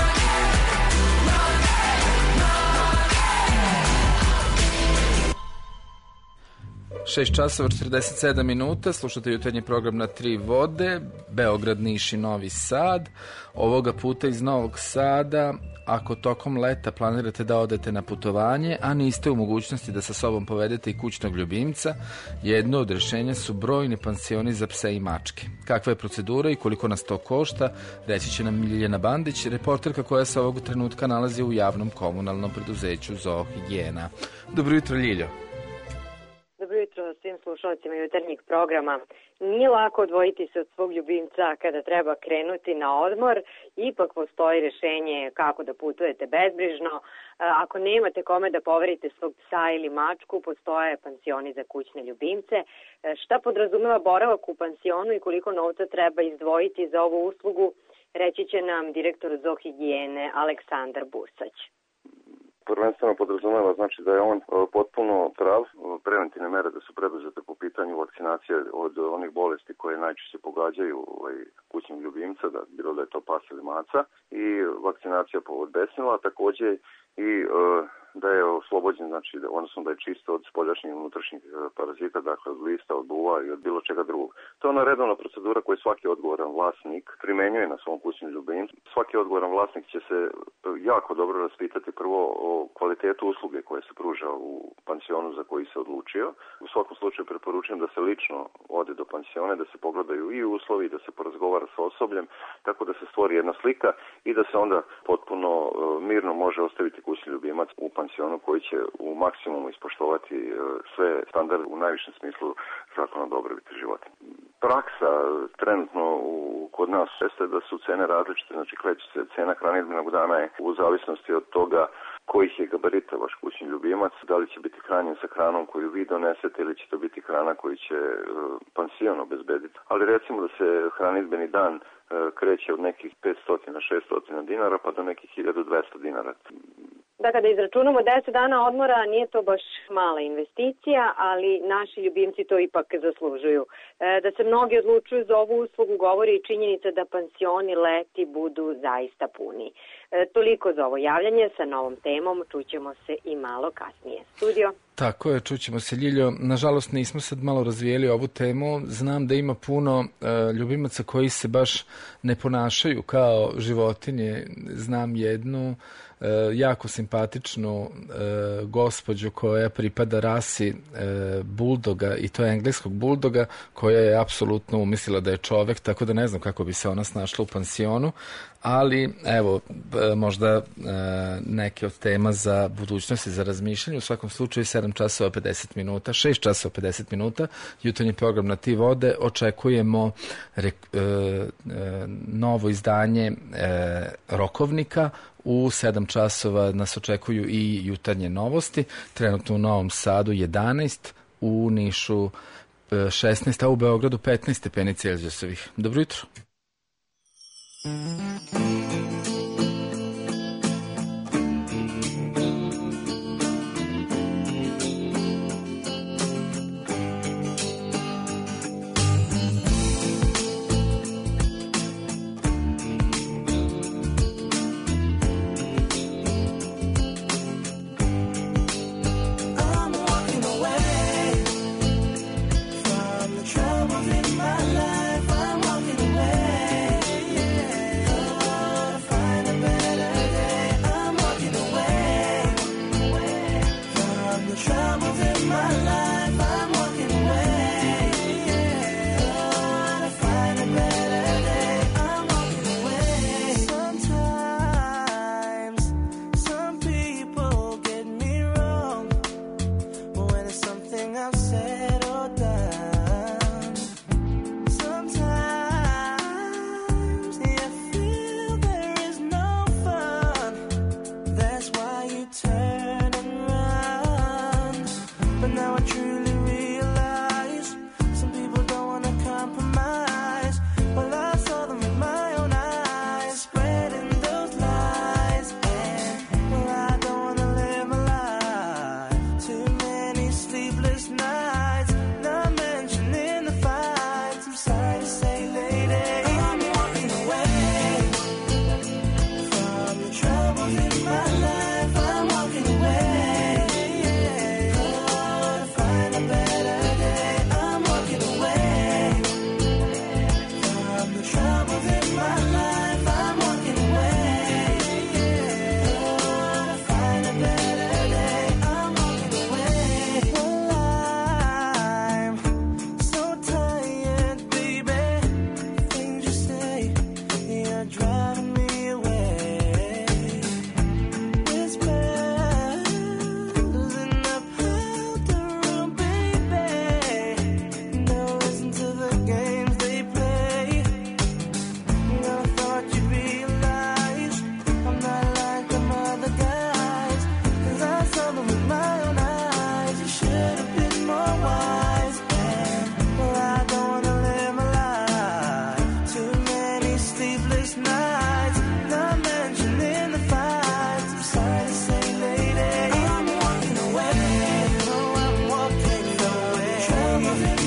[SPEAKER 3] 6 časova 47 minuta, slušate jutarnji program na 3 vode, Beograd, Niš i Novi Sad. Ovoga puta iz Novog Sada, ako tokom leta planirate da odete na putovanje, a niste u mogućnosti da sa sobom povedete i kućnog ljubimca, jedno od rješenja su brojni pansioni za pse i mačke. Kakva je procedura i koliko nas to košta, reći će nam Ljiljana Bandić, reporterka koja se ovog trenutka nalazi u javnom komunalnom preduzeću Zoohigijena. Dobro jutro, Ljiljo.
[SPEAKER 21] Dobro jutro svim slušalcima jutarnjeg programa. Nije lako odvojiti se od svog ljubimca kada treba krenuti na odmor. Ipak postoji rješenje kako da putujete bezbrižno. Ako nemate kome da poverite svog psa ili mačku, postoje pansioni za kućne ljubimce. Šta podrazumeva boravak u pansionu i koliko novca treba izdvojiti za ovu uslugu, reći će nam direktor Zoohigijene Aleksandar Bursać.
[SPEAKER 22] Prvenstveno podrazumeva znači da je on potpuno prav, preventivne mere da su preduzete po pitanju vakcinacije od onih bolesti koje najčešće pogađaju kućnog ljubimca, bilo da je to pas ili maca, i vakcinacija od besnila, također i da je oslobođen, znači, odnosno da je čisto od spoljašnjih unutrašnjih parazita, dakle od lista, od buva i od bilo čega drugog. To je ona redovna procedura koju svaki odgovoran vlasnik primenjuje na svom kućnom ljubimcu. Svaki odgovoran vlasnik će se jako dobro raspitati prvo o kvalitetu usluge koje se pruža u pansionu za koji se odlučio. U svakom slučaju preporučujem da se lično ode do pansione, da se pogledaju i uslovi, da se porazgovara sa osobljem, tako da se stvori jedna slika i da se onda potpuno mirno može ostaviti kućni ljubimac u pansionu koji će u maksimumu ispoštovati sve standarde u najvišem smislu zakona o dobrobiti života. Praksa trenutno kod nas jeste da su cene različite, znači kreće se cena hranidbenog dana je u zavisnosti od toga kojih je gabarita vaš kućni ljubimac, da li će biti hranjen sa hranom koju vi donesete ili će to biti hrana koju će pansion obezbediti. Ali recimo da se hranidbeni dan kreće od nekih 500-600 dinara pa do nekih 1200 dinara.
[SPEAKER 21] Da, kada izračunamo 10 dana odmora, nije to baš mala investicija, ali naši ljubimci to ipak zaslužuju. Da se mnogi odlučuju za ovu uslugu govori i činjenica da pansioni leti budu zaista puni. Toliko za ovo javljanje, sa novom temom čućemo se i malo kasnije. Studio.
[SPEAKER 3] Tako je, čućemo se, Ljiljo. Nažalost nismo sad malo razvijeli ovu temu. Znam da ima puno ljubimaca koji se baš ne ponašaju kao životinje. Znam jednu jako simpatičnu gospođu koja pripada rasi buldoga, i to je engleskog buldoga, koja je apsolutno umislila da je čovek, tako da ne znam kako bi se ona snašla u pansionu, ali evo, možda neke od tema za budućnost i za razmišljanje. U svakom slučaju 7 časova 50 minuta, 6 časova 50 minuta, jutarnji program na 3 vode, očekujemo novo izdanje Rokovnika. U 7 časova nas očekuju i jutarnje novosti, trenutno u Novom Sadu 11, u Nišu 16, a u Beogradu 15 stepeni Celzijusovih. Dobro jutro.
[SPEAKER 16] Troubles in my life, I'm walking away.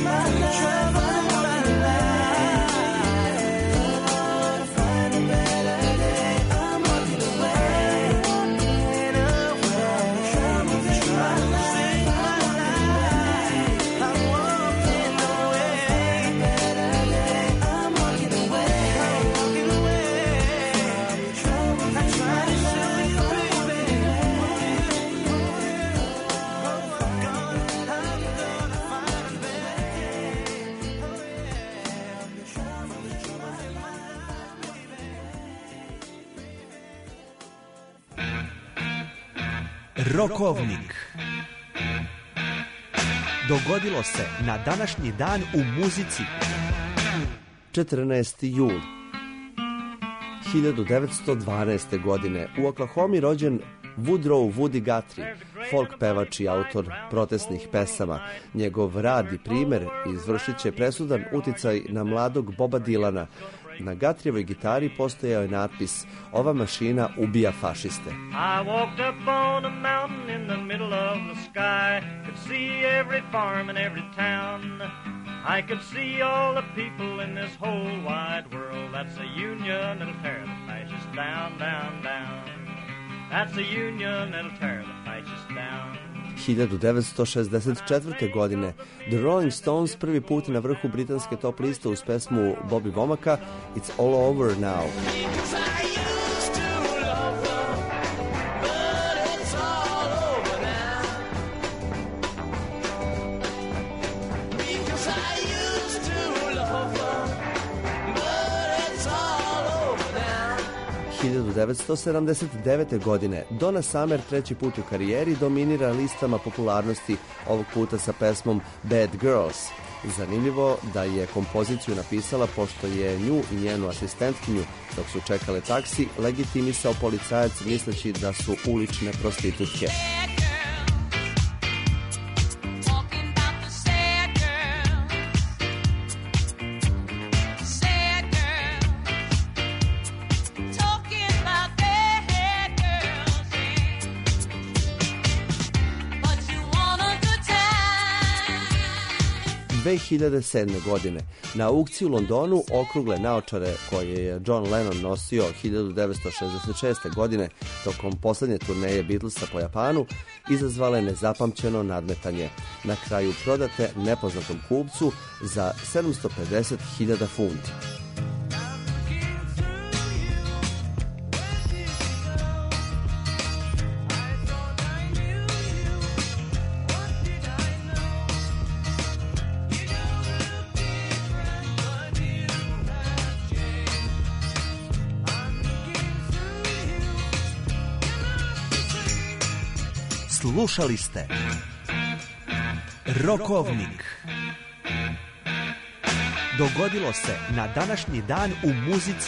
[SPEAKER 4] Rokovnik. Dogodilo se na današnji dan u muzici.
[SPEAKER 8] 14. jul 1912. godine u Oklahomi rođen Woodrow Woody Guthrie, folk pevač i autor protestnih pesama. Njegov rad i primer izvršit će presudan uticaj na mladog Boba Dylana. Na Guthrieovoj gitari postojao je natpis "Ova mašina ubija fašiste".
[SPEAKER 23] I walked up on a mountain in the middle of the sky, could see every farm and every town. I could see all the people in this whole wide world. That's a union that'll tear the fascists down, down, down. That's a union that'll tear the fascists down.
[SPEAKER 8] 1964. godine The Rolling Stones prvi put na vrhu britanske top liste uz pesmu Bobby Womacka It's All Over Now. U 1979. godine Donna Summer treći put u karijeri dominira listama popularnosti, ovog puta sa pesmom Bad Girls. Zanimljivo da je kompoziciju napisala pošto je nju i njenu asistentkinju, dok su čekale taksi, legitimisao policajac misleći da su ulične prostitutke. Te 2007. godine na aukciji u Londonu okrugle naočare koje je John Lennon nosio 1966. godine tokom poslednje turneje Beatlesa po Japanu izazvale nezapamćeno nadmetanje. Na kraju prodate nepoznatom kupcu za 750.000 funti.
[SPEAKER 4] Slušali ste Rokovnik. Dogodilo se na današnji dan u muzici.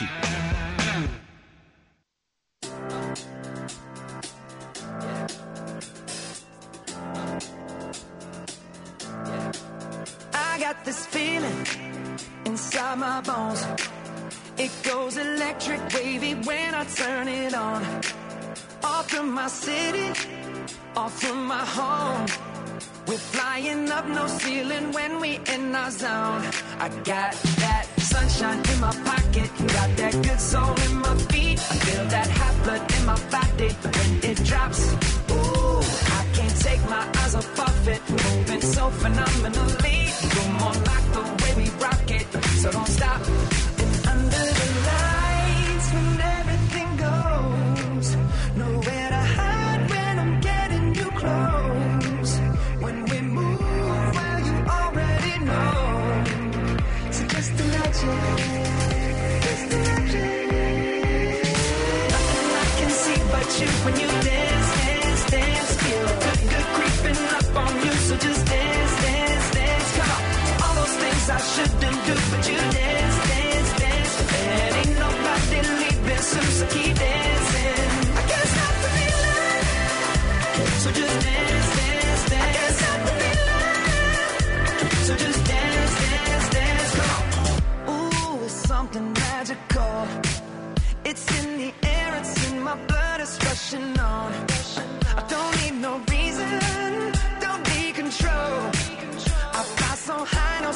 [SPEAKER 7] I got this feeling inside my bones. It goes electric wavy when I turn it on. Off from my city, off from my home. We're flying up no ceiling when we in our zone. I got that sunshine in my pocket, got that good soul in my feet. I feel that hot blood in my body when it drops. Ooh, I can't take my eyes off of it, moving so phenomenally. You're more like the way we rock it, so don't stop. And under the lights when everything goes, nowhere to hide when I'm getting you close. When we move, well, you already know. So just imagine, just imagine. Nothing I can see but you when you dance, dance, dance. Feel good, good creeping up on you. So just dance, dance, dance. Come on, all those things I shouldn't do, but you dance, dance, dance. And ain't nobody leaving soon, so keep dancing. I can't stop the feeling, so just dance, dance, dance. I can't stop the feeling, so just dance, dance, dance. Come on. Ooh, it's something magical. It's in the air, it's in my blood, it's rushing on. I don't need no reason, don't need control. I fly so high, no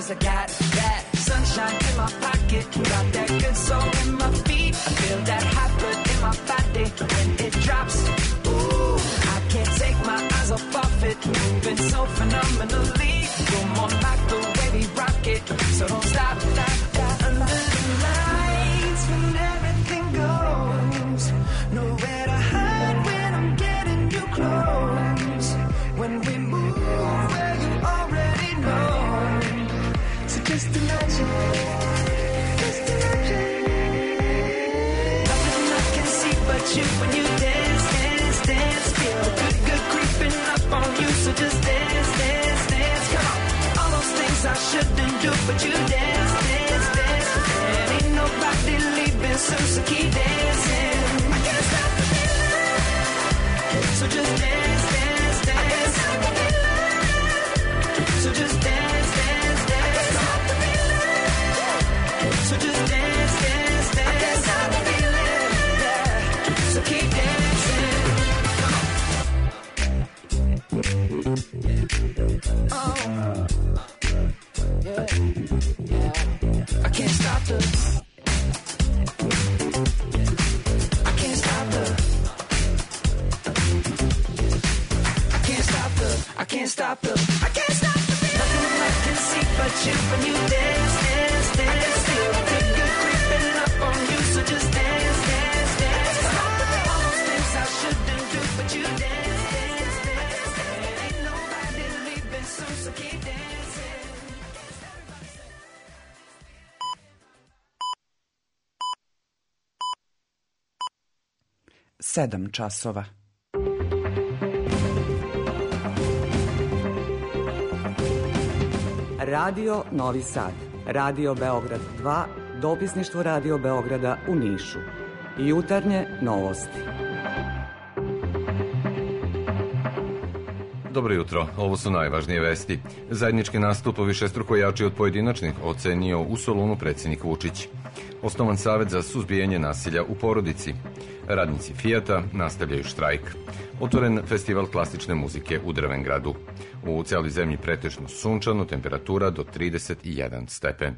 [SPEAKER 9] 'cause I got that sunshine in my pocket, got that good soul in my feet. I feel that hot blood in my body when it drops. Ooh, I can't take my eyes off it, moving so phenomenally. You're more like the way we rock it, so don't stop, stop, stop. Under the lights when everything goes, nowhere to hide when I'm getting you close. When we move where you already know, so just imagine, just imagine. Nothing I can see but you when you dance, dance, dance. Feel the good, good creeping up on you, so just dance, dance, dance. Come on, all those things I shouldn't do, but you dance, dance, dance. And ain't nobody leaving soon, so keep dancing. I can't stop the feeling, so just dance, dance, dance. I can't stop the feeling, so just dance, dance, dance. I can't stop the feeling, so just dance, dance, dance. I can't stop the feeling, yeah, so keep dancing. Oh, yeah, yeah. I can't stop the. I can't stop the. I can't stop the. I can't stop the. I can't stop the feeling. Nothing I can see but you when you dance, dance, dance. Feel the good, good creeping up on you, so just dance, dance, dance. All those things I shouldn't do, but you dance, dance, dance. Ain't nobody leaving soon, so keep dancing.
[SPEAKER 2] 7 časova. Radio Novi Sad, Radio Beograd 2, dopisništvo Radio Beograda u Nišu. Jutarnje novosti.
[SPEAKER 10] Dobro jutro, ovo su najvažnije vesti. Zajednički nastup višestruko jači od pojedinačnih ocenio u Solunu predsjednik Vučić. Osnovan savet za suzbijanje nasilja u porodici. Radnici Fijata nastavljaju štrajk. Otvoren festival klasične muzike u Drvengradu. U cijeloj zemlji pretežno sunčano, temperatura do 31 stepen.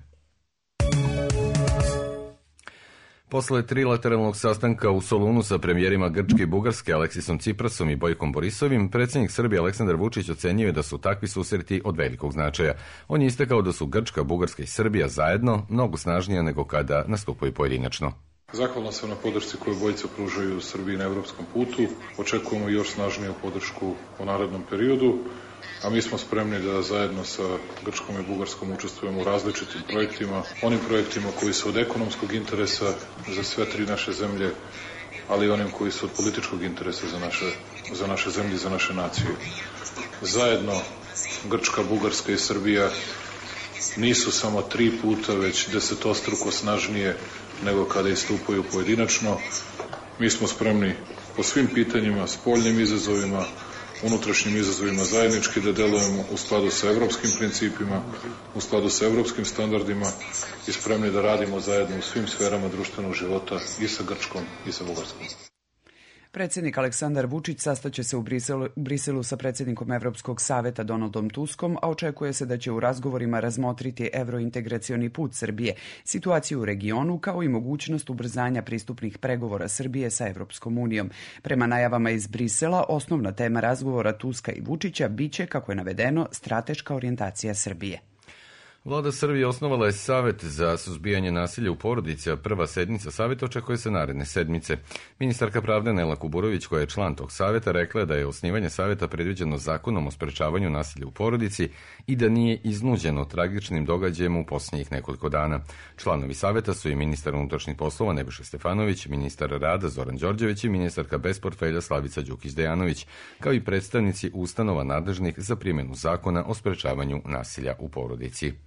[SPEAKER 10] Posle trilateralnog sastanka u Solunu sa premijerima Grčke i Bugarske Aleksisom Ciprasom i Bojkom Borisovim, predsjednik Srbije Aleksandar Vučić ocenjuje da su takvi susreti od velikog značaja. On je istakao da su Grčka, Bugarska i Srbija zajedno mnogo snažnija nego kada nastupaju pojedinačno.
[SPEAKER 11] Zahvalan sam na podršci koju obojica pružaju Srbiji na evropskom putu. Očekujemo još snažniju podršku u narednom periodu, a mi smo spremni da zajedno sa Grčkom i Bugarskom učestvujemo u različitim projektima, onim projektima koji su od ekonomskog interesa za sve tri naše zemlje, ali i onim koji su od političkog interesa za naše zemlje i za naše nacije. Zajedno Grčka, Bugarska i Srbija nisu samo 3 puta, već desetostruko snažnije nego kada istupaju pojedinačno. Mi smo spremni po svim pitanjima, spoljnim izazovima, unutrašnjim izazovima zajednički da delujemo u skladu sa evropskim principima, u skladu sa evropskim standardima i spremni da radimo zajedno u svim sferama društvenog života i sa Grčkom i sa Bugarskom.
[SPEAKER 2] Predsjednik Aleksandar Vučić sastaće se u Briselu sa predsjednikom Evropskog saveta Donaldom Tuskom, a očekuje se da će u razgovorima razmotriti evrointegracioni put Srbije, situaciju u regionu, kao i mogućnost ubrzanja pristupnih pregovora Srbije sa Evropskom unijom. Prema najavama iz Brisela, osnovna tema razgovora Tuska i Vučića biće, kako je navedeno, strateška orijentacija Srbije.
[SPEAKER 10] Vlada Srbije osnovala je Savet za suzbijanje nasilja u porodici, a prva sednica saveta očekuje se naredne sedmice. Ministarka pravde Nela Kuburović, koja je član tog saveta, rekla je da je osnivanje saveta predviđeno zakonom o sprečavanju nasilja u porodici i da nije iznuđeno tragičnim događajem u posljednjih nekoliko dana. Članovi saveta su i ministar unutrašnjih poslova Nebojša Stefanović, ministar rada Zoran Đorđević i ministarka bez portfelja Slavica Đukić-Dejanović, kao i predstavnici ustanova nadležnih za primjenu zakona o sprečavanju nasilja u porodici.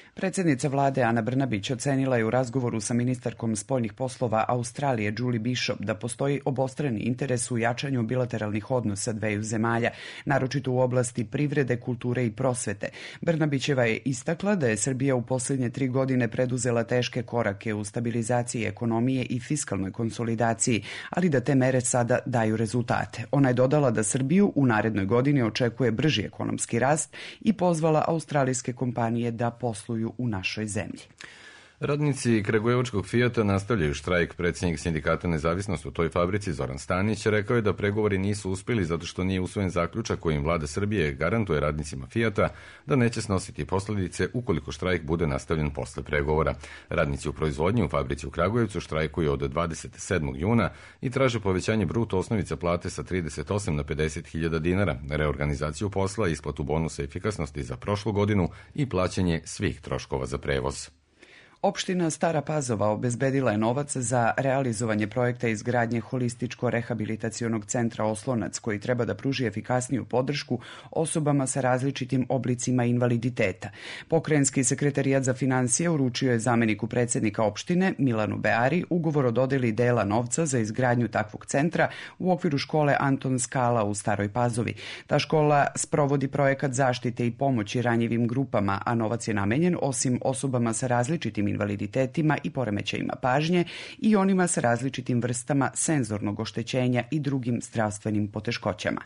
[SPEAKER 2] Predsjednica vlade Ana Brnabić ocenila je u razgovoru sa ministarkom spoljnih poslova Australije Julie Bishop da postoji obostrani interes u jačanju bilateralnih odnosa dveju zemalja, naročito u oblasti privrede, kulture i prosvete. Brnabićeva je istakla da je Srbija u posljednje 3 godine preduzela teške korake u stabilizaciji ekonomije i fiskalnoj konsolidaciji, ali da te mere sada daju rezultate. Ona je dodala da Srbiju u narednoj godini očekuje brži ekonomski rast i pozvala australijske kompanije da posluju u našoj zemlji.
[SPEAKER 10] Radnici kragujevačkog Fijata nastavljaju štrajk. Predsjednik sindikata Nezavisnost u toj fabrici Zoran Stanić rekao je da pregovori nisu uspjeli zato što nije usvojen zaključak kojim vlada Srbije garantuje radnicima Fijata da neće snositi posljedice ukoliko štrajk bude nastavljen posle pregovora. Radnici u proizvodnji u fabrici u Kragujevcu štrajkuju od 27. juna i traže povećanje bruto osnovice plate sa 38 na 50.000 dinara, reorganizaciju posla, isplatu bonusa efikasnosti za prošlu godinu i plaćanje svih troškova za prevoz.
[SPEAKER 2] Opština Stara Pazova obezbedila je novac za realizovanje projekta izgradnje holističko-rehabilitacionog centra Oslonac, koji treba da pruži efikasniju podršku osobama sa različitim oblicima invaliditeta. Pokrajinski sekretarijat za financije uručio je zameniku predsjednika opštine Milanu Beari ugovor o dodeli dela novca za izgradnju takvog centra u okviru škole Anton Skala u Staroj Pazovi. Ta škola sprovodi projekat zaštite i pomoći ranjivim grupama, a novac je namenjen osim osobama sa različitim invaliditetima i poremećajima pažnje i onima sa različitim vrstama senzornog oštećenja i drugim zdravstvenim poteškoćama.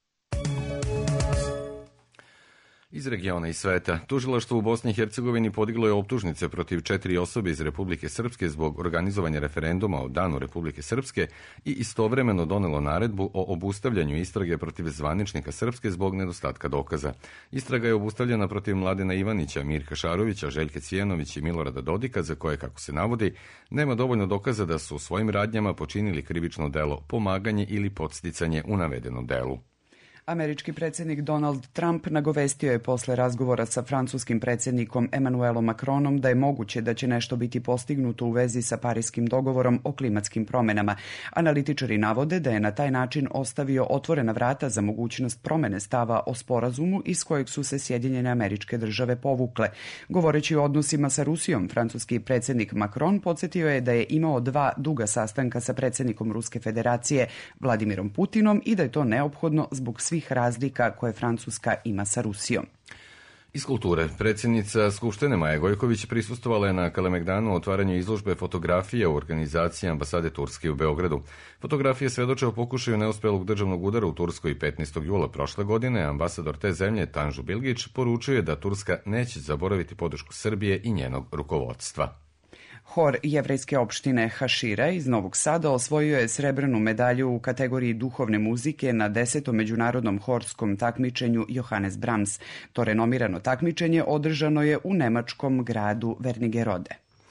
[SPEAKER 10] Iz regiona i sveta, tužilaštvo u Bosni i Hercegovini podiglo je optužnice protiv 4 osobe iz Republike Srpske zbog organizovanja referenduma o Danu Republike Srpske i istovremeno donelo naredbu o obustavljanju istrage protiv zvaničnika Srpske zbog nedostatka dokaza. Istraga je obustavljena protiv Mladena Ivanića, Mirka Šarovića, Željke Cijenović i Milorada Dodika, za koje, kako se navodi, nema dovoljno dokaza da su u svojim radnjama počinili krivično delo pomaganje ili podsticanje u navedenom delu.
[SPEAKER 2] Američki predsjednik Donald Trump nagovestio je posle razgovora sa francuskim predsjednikom Emmanuelom Macronom da je moguće da će nešto biti postignuto u vezi sa Pariskim dogovorom o klimatskim promjenama. Analitičari navode da je na taj način ostavio otvorena vrata za mogućnost promjene stava o sporazumu iz kojeg su se Sjedinjene Američke Države povukle. Govoreći o odnosima sa Rusijom, francuski predsjednik Macron podsjetio je da je imao 2 duga sastanka sa predsjednikom Ruske federacije Vladimirom Putinom i da je to neophodno zbog svih razlika koje Francuska ima sa Rusijom.
[SPEAKER 10] Iz kulture, predsjednica Skupštine Maja Gojković prisustvovala je na Kalemegdanu otvaranju izložbe fotografija u organizaciji ambasade Turske u Beogradu. Fotografije svedoče o pokušaju neuspjelog državnog udara u Turskoj 15. jula prošle godine. Ambasador te zemlje Tanžu Bilgić poručuje da Turska neće zaboraviti podršku Srbije i njenog rukovodstva.
[SPEAKER 2] Hor jevrejske opštine Hašira iz Novog Sada osvojio je srebrnu medalju u kategoriji duhovne muzike na 10. međunarodnom horskom takmičenju Johannes Brahms. To renomirano takmičenje održano je u nemačkom gradu Wernigerode.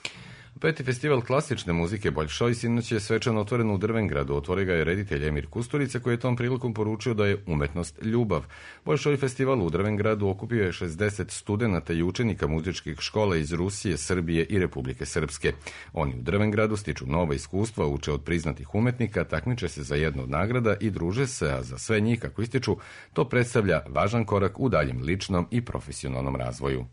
[SPEAKER 10] 5. festival klasične muzike Boljšoj sinoć je svečano otvoren u Drvengradu. Otvori ga je reditelj Emir Kusturica, koji je tom prilikom poručio da je umetnost ljubav. Boljšoj festival u Drvengradu okupio je 60 studenata i učenika muzičkih škola iz Rusije, Srbije i Republike Srpske. Oni u Drvengradu stiču nova iskustva, uče od priznatih umetnika, takmiče se za jednu od nagrada i druže se, a za sve njih, kako ističu, to predstavlja važan korak u daljem ličnom i profesionalnom razvoju.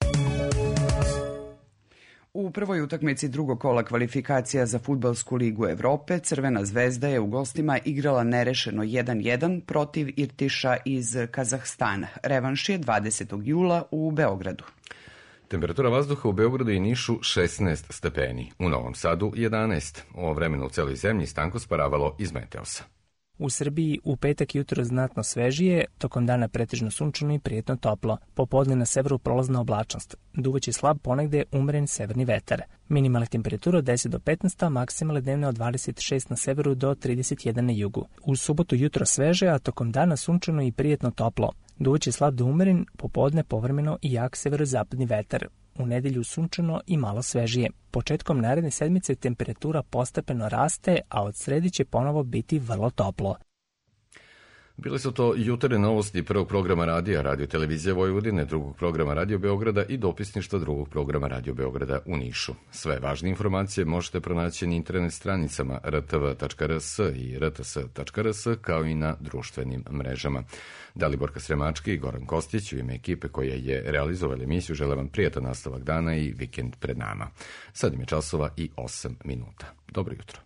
[SPEAKER 2] U prvoj utakmici drugog kola kvalifikacija za Fudbalsku ligu Evrope, Crvena zvezda je u gostima igrala nerešeno 1-1 protiv Irtiša iz Kazahstana. Revanš je 20. jula u Beogradu.
[SPEAKER 10] Temperatura vazduha u Beogradu i Nišu 16 stepeni, u Novom Sadu 11. O vremenu u celoj zemlji Stanko Sparavalo iz Meteosa.
[SPEAKER 17] U Srbiji u petak jutro znatno svežije, tokom dana pretežno sunčano i prijetno toplo. Popodne na severu prolazna oblačnost. Duvaće slab ponegde umeren severni vetar. Minimalna temperatura od 10 do 15, a maksimalne dnevne od 26 na severu do 31 na jugu. U subotu jutro sveže, a tokom dana sunčano i prijetno toplo. Duvaće slab do umeren, popodne povremeno i jak severozapadni vetar. U nedelju sunčano i malo svežije. Početkom naredne sedmice temperatura postepeno raste, a od sredi će ponovo biti vrlo toplo.
[SPEAKER 10] Bili su to jutarnje novosti prvog programa radija, Radio Televizije Vojvodine, drugog programa Radio Beograda i dopisništva drugog programa Radio Beograda u Nišu. Sve važne informacije možete pronaći na internet stranicama rtv.rs i rts.rs kao i na društvenim mrežama. Daliborka Sremački i Goran Kostić u ime ekipe koja je realizovala emisiju žele vam prijatan nastavak dana i vikend pred nama. Sad im je časova i 8 minuta. Dobro jutro.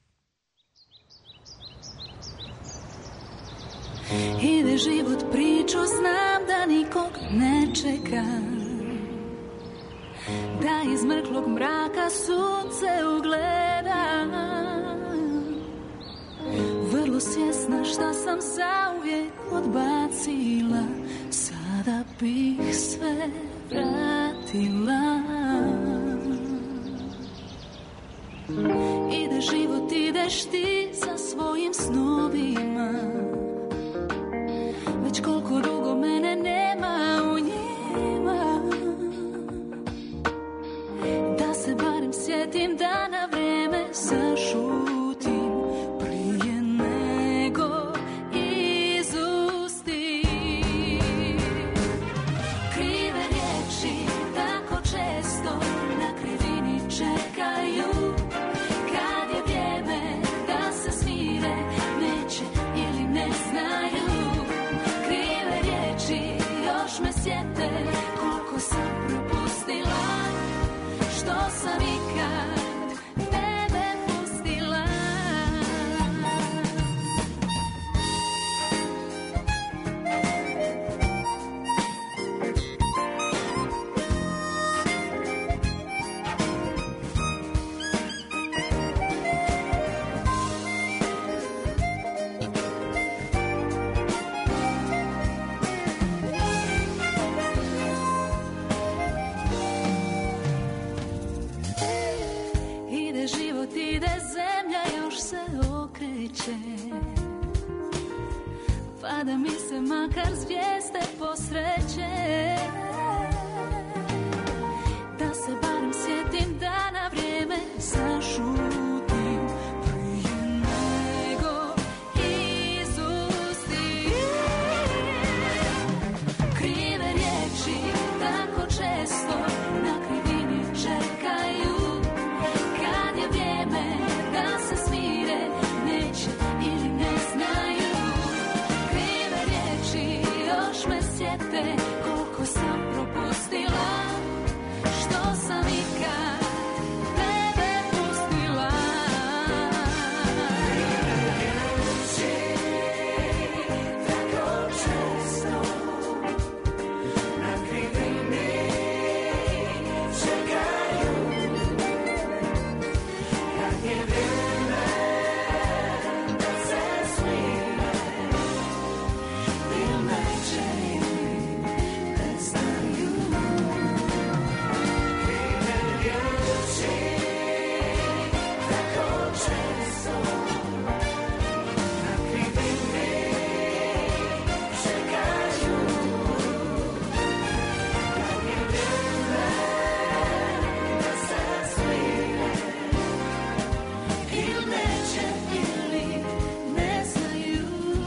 [SPEAKER 16] Ide život priču, znam da nikog ne čeka, da iz mrklog mraka sunce ugleda. Vrlo svjesna šta sam zauvijek odbacila, sada bih sve vratila. Ide život, ideš ti sa svojim snovima, već koliko dugo mene nema u njima. Da se barem sjetim da na vrijeme zašutim prije nego izustim. Krive riječi tako često na krivini čekaju, kad je vrijeme da se smire, neće ili ne znaju. Još me sjete koliko sam propustila, što sam ikad tebe pustila. Pa da mi se makar zvijezde posreće, da se barem sjetim da na vrijeme zašutim prije nego izustim. Krive riječi tako često na krivini čekaju, kad je vrijeme da se smire, neće ili ne znaju. Još me sjete koliko sam propustila, što sam ikad tebe pustila. Tako često na krivini čekaju, kad je vrijeme da se smire, ili neće ili ne znaju. Krive riječi tako često na krivini čekaju, kad je vrijeme da se smire, ili neće ili ne znaju.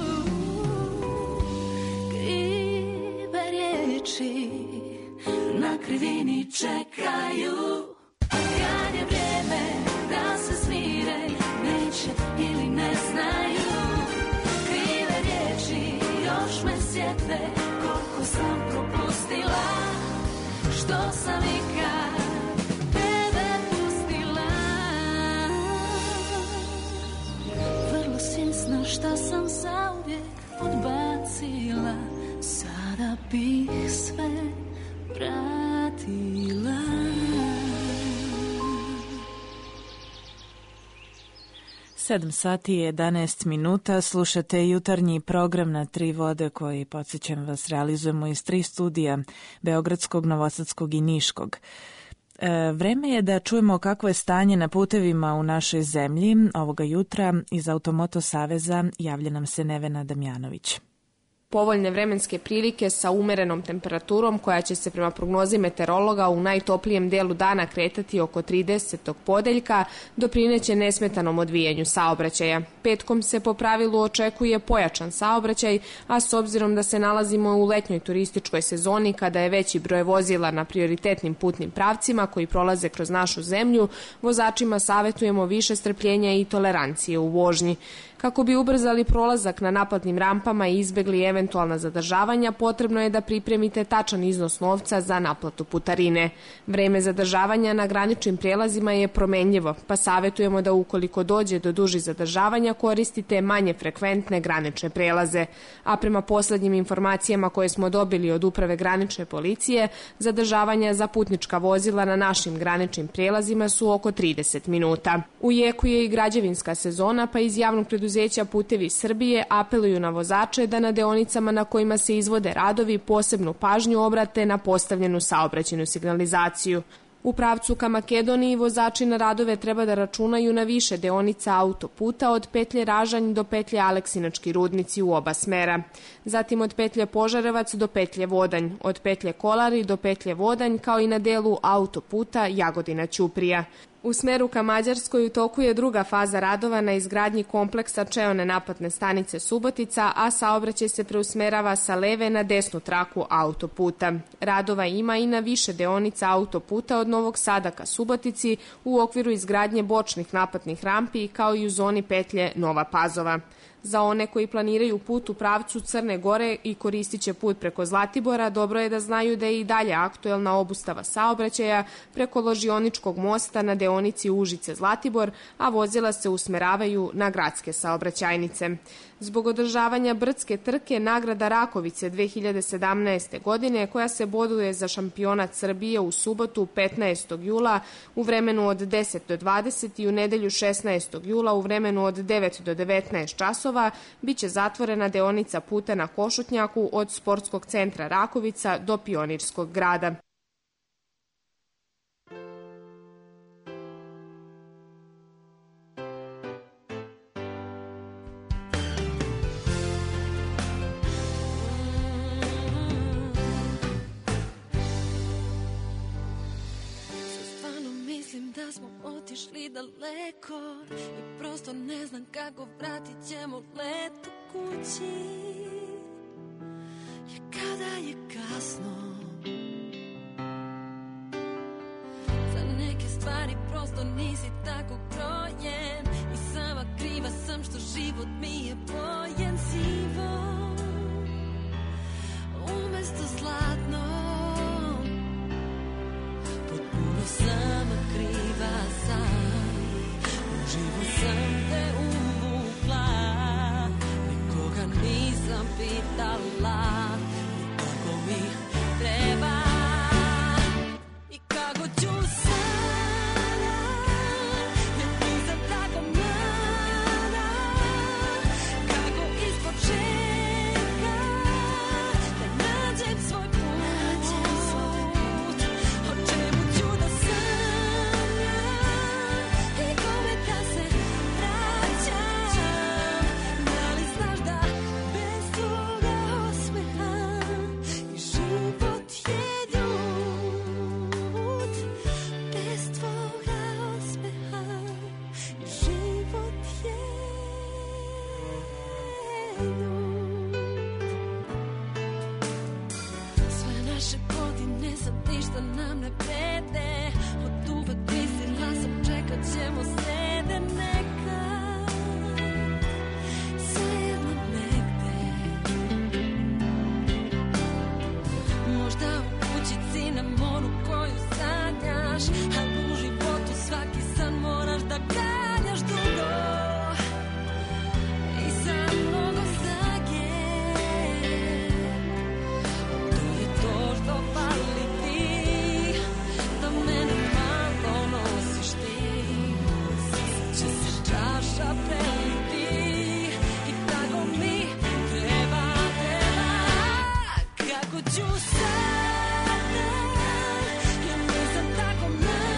[SPEAKER 16] Krive riječi na krivini čekaju, kad je vrijeme da se smire, neće ili ne znaju. Krive riječi još me sjete koliko sam propustila, što sam ikad tebe pustila. Vrlo svjesna šta sam zauvijek odbacila, sada bih sve vratila.
[SPEAKER 5] Sedam sati i 11 minuta, slušate jutarnji program na Tri vode koji, podsjećam vas, realizujemo iz 3 studija, Beogradskog, Novosadskog i Niškog. Vreme je da čujemo kakvo je stanje na putevima u našoj zemlji. Ovoga jutra iz Automoto Saveza javlja nam se Nevena Damjanović.
[SPEAKER 12] povoljne vremenske prilike sa umerenom temperaturom koja će se prema prognozi meteorologa u najtoplijem delu dana kretati oko 30. podeljka, doprineće nesmetanom odvijanju saobraćaja. Petkom se po pravilu očekuje pojačan saobraćaj, a s obzirom da se nalazimo u letnjoj turističkoj sezoni kada je veći broj vozila na prioritetnim putnim pravcima koji prolaze kroz našu zemlju, vozačima savjetujemo više strpljenja i tolerancije u vožnji. Kako bi ubrzali prolazak na naplatnim rampama i izbegli eventualna zadržavanja, potrebno je da pripremite tačan iznos novca za naplatu putarine. Vreme zadržavanja na graničnim prijelazima je promenljivo, pa savjetujemo da ukoliko dođe do dužih zadržavanja koristite manje frekventne granične prelaze. A prema poslednjim informacijama koje smo dobili od Uprave granične policije, zadržavanja za putnička vozila na našim graničnim prijelazima su oko 30 minuta. U jeku je i građevinska sezona, pa iz javnog preduzeća Putevi Srbije apeluju na vozače da na deonicama na kojima se izvode radovi posebnu pažnju obrate na postavljenu saobraćajnu signalizaciju. U pravcu ka Makedoniji vozači na radove treba da računaju na više deonica autoputa od petlje Ražanj do petlje Aleksinački rudnici u oba smera. Zatim od petlje Požarevac do petlje Vodanj, od petlje Kolari do petlje Vodanj, kao i na delu autoputa Jagodina-Ćuprija. U smeru ka Mađarskoj u toku je druga faza radova na izgradnji kompleksa čeone naplatne stanice Subotica, a saobraćaj se preusmerava sa leve na desnu traku autoputa. Radova ima i na više deonica autoputa od Novog Sada ka Subotici u okviru izgradnje bočnih naplatnih rampi, kao i u zoni petlje Nova Pazova. Za one koji planiraju put u pravcu Crne Gore i koristit će put preko Zlatibora, dobro je da znaju da je i dalje aktuelna obustava saobraćaja preko Ložioničkog mosta na deonici Užice-Zlatibor, a vozila se usmeravaju na gradske saobraćajnice. Zbog održavanja brdske trke nagrada Rakovice 2017. godine, koja se boduje za šampionat Srbije u subotu 15. jula u vremenu od 10 do 20 i u nedelju 16. jula u vremenu od 9 do 19 časova, biće zatvorena deonica puta na Košutnjaku od Sportskog centra Rakovica do Pionirskog grada.
[SPEAKER 16] Da smo otišli daleko i prosto ne znam kako vratit ćemo let u kući. Je kada je kasno, za neke stvari prosto nisi tako krojen i sama kriva sam što život mi je bojen sivom umesto zlatnom. Potpuno sama kriva sam, u život sam te uvukla, nikoga nisam pitala, kako mi treba i kako ću sada, jer nisam tako mlada, kako ispočetka da nađem svoj put. Kako ću sada, jer nisam tako mlada.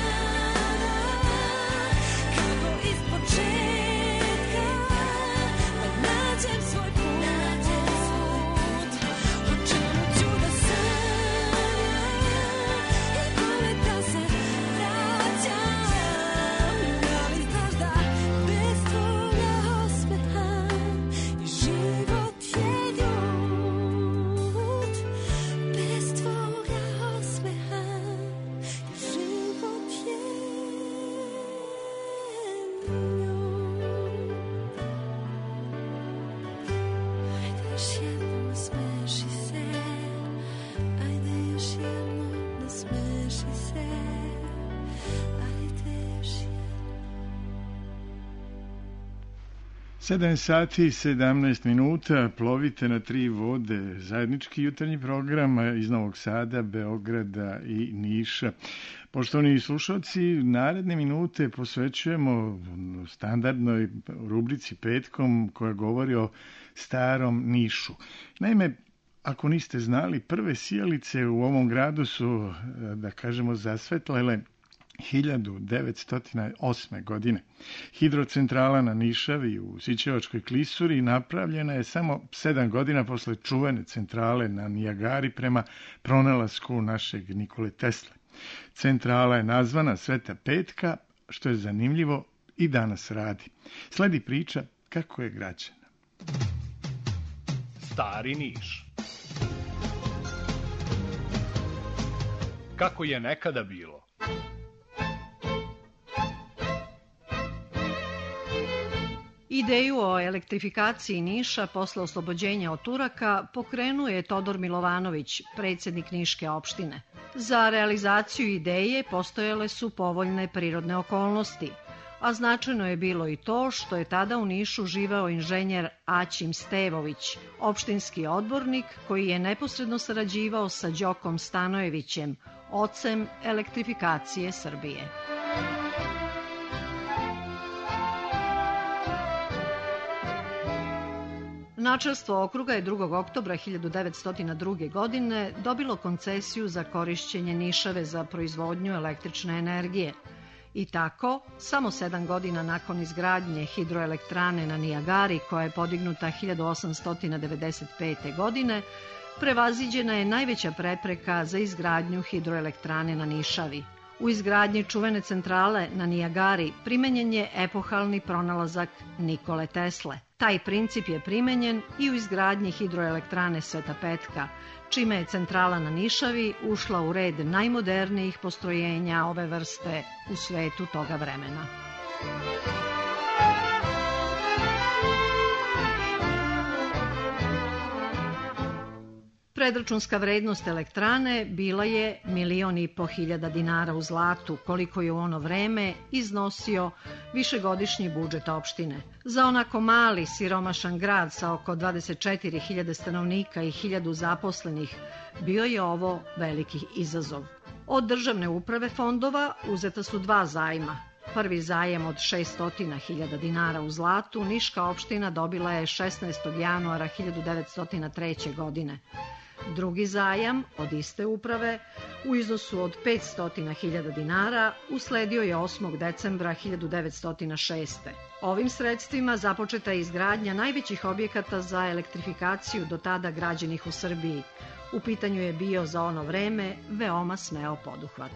[SPEAKER 6] 7 sati i 17 minuta, plovite na 3 vode, zajednički jutarnji program iz Novog Sada, Beograda i Niša. Poštovani slušalci, naredne minute posvećujemo standardnoj rubrici Petkom koja govori o starom Nišu. Naime, ako niste znali, prve sijalice u ovom gradu su, da kažemo, zasvetlele 1908. godine. Hidrocentrala na Nišavi u Sićevačkoj klisuri napravljena je samo 7 godina posle čuvene centrale na Nijagari prema pronalasku našeg Nikole Tesle. Centrala je nazvana Sveta Petka, što je zanimljivo i danas radi. Sledi priča kako je građena.
[SPEAKER 13] Stari Niš. Kako je nekada bilo?
[SPEAKER 14] Ideju o elektrifikaciji Niša posle oslobođenja od Turaka pokrenuo je Todor Milovanović, predsjednik Niške opštine. Za realizaciju ideje postojale su povoljne prirodne okolnosti, a značajno je bilo i to što je tada u Nišu živeo inženjer Aćim Stevović, opštinski odbornik koji je neposredno sarađivao sa Đokom Stanojevićem, ocem elektrifikacije Srbije. Načelstvo okruga je 2. oktobra 1902. godine dobilo koncesiju za korišćenje Nišave za proizvodnju električne energije. I tako, samo 7 godina nakon izgradnje hidroelektrane na Nijagari, koja je podignuta 1895. godine, prevaziđena je najveća prepreka za izgradnju hidroelektrane na Nišavi. U izgradnji čuvene centrale na Nijagari primenjen je epohalni pronalazak Nikole Tesle. Taj princip je primenjen i u izgradnji hidroelektrane Sveta Petka, čime je centrala na Nišavi ušla u red najmodernijih postrojenja ove vrste u svetu toga vremena. Predračunska vrednost elektrane bila je 1.500.000 dinara u zlatu, koliko je u ono vreme iznosio višegodišnji budžet opštine. Za onako mali, siromašan grad sa oko 24.000 stanovnika i 1.000 zaposlenih bio je ovo veliki izazov. Od državne uprave fondova uzeta su 2 zajma. Prvi zajem od 600.000 dinara u zlatu Niška opština dobila je 16. januara 1903. godine. Drugi zajam od iste uprave u iznosu od 500.000 dinara usledio je 8. decembra 1906. Ovim sredstvima započeta je izgradnja najvećih objekata za elektrifikaciju do tada građenih u Srbiji. U pitanju je bio za ono vreme veoma smeo poduhvat.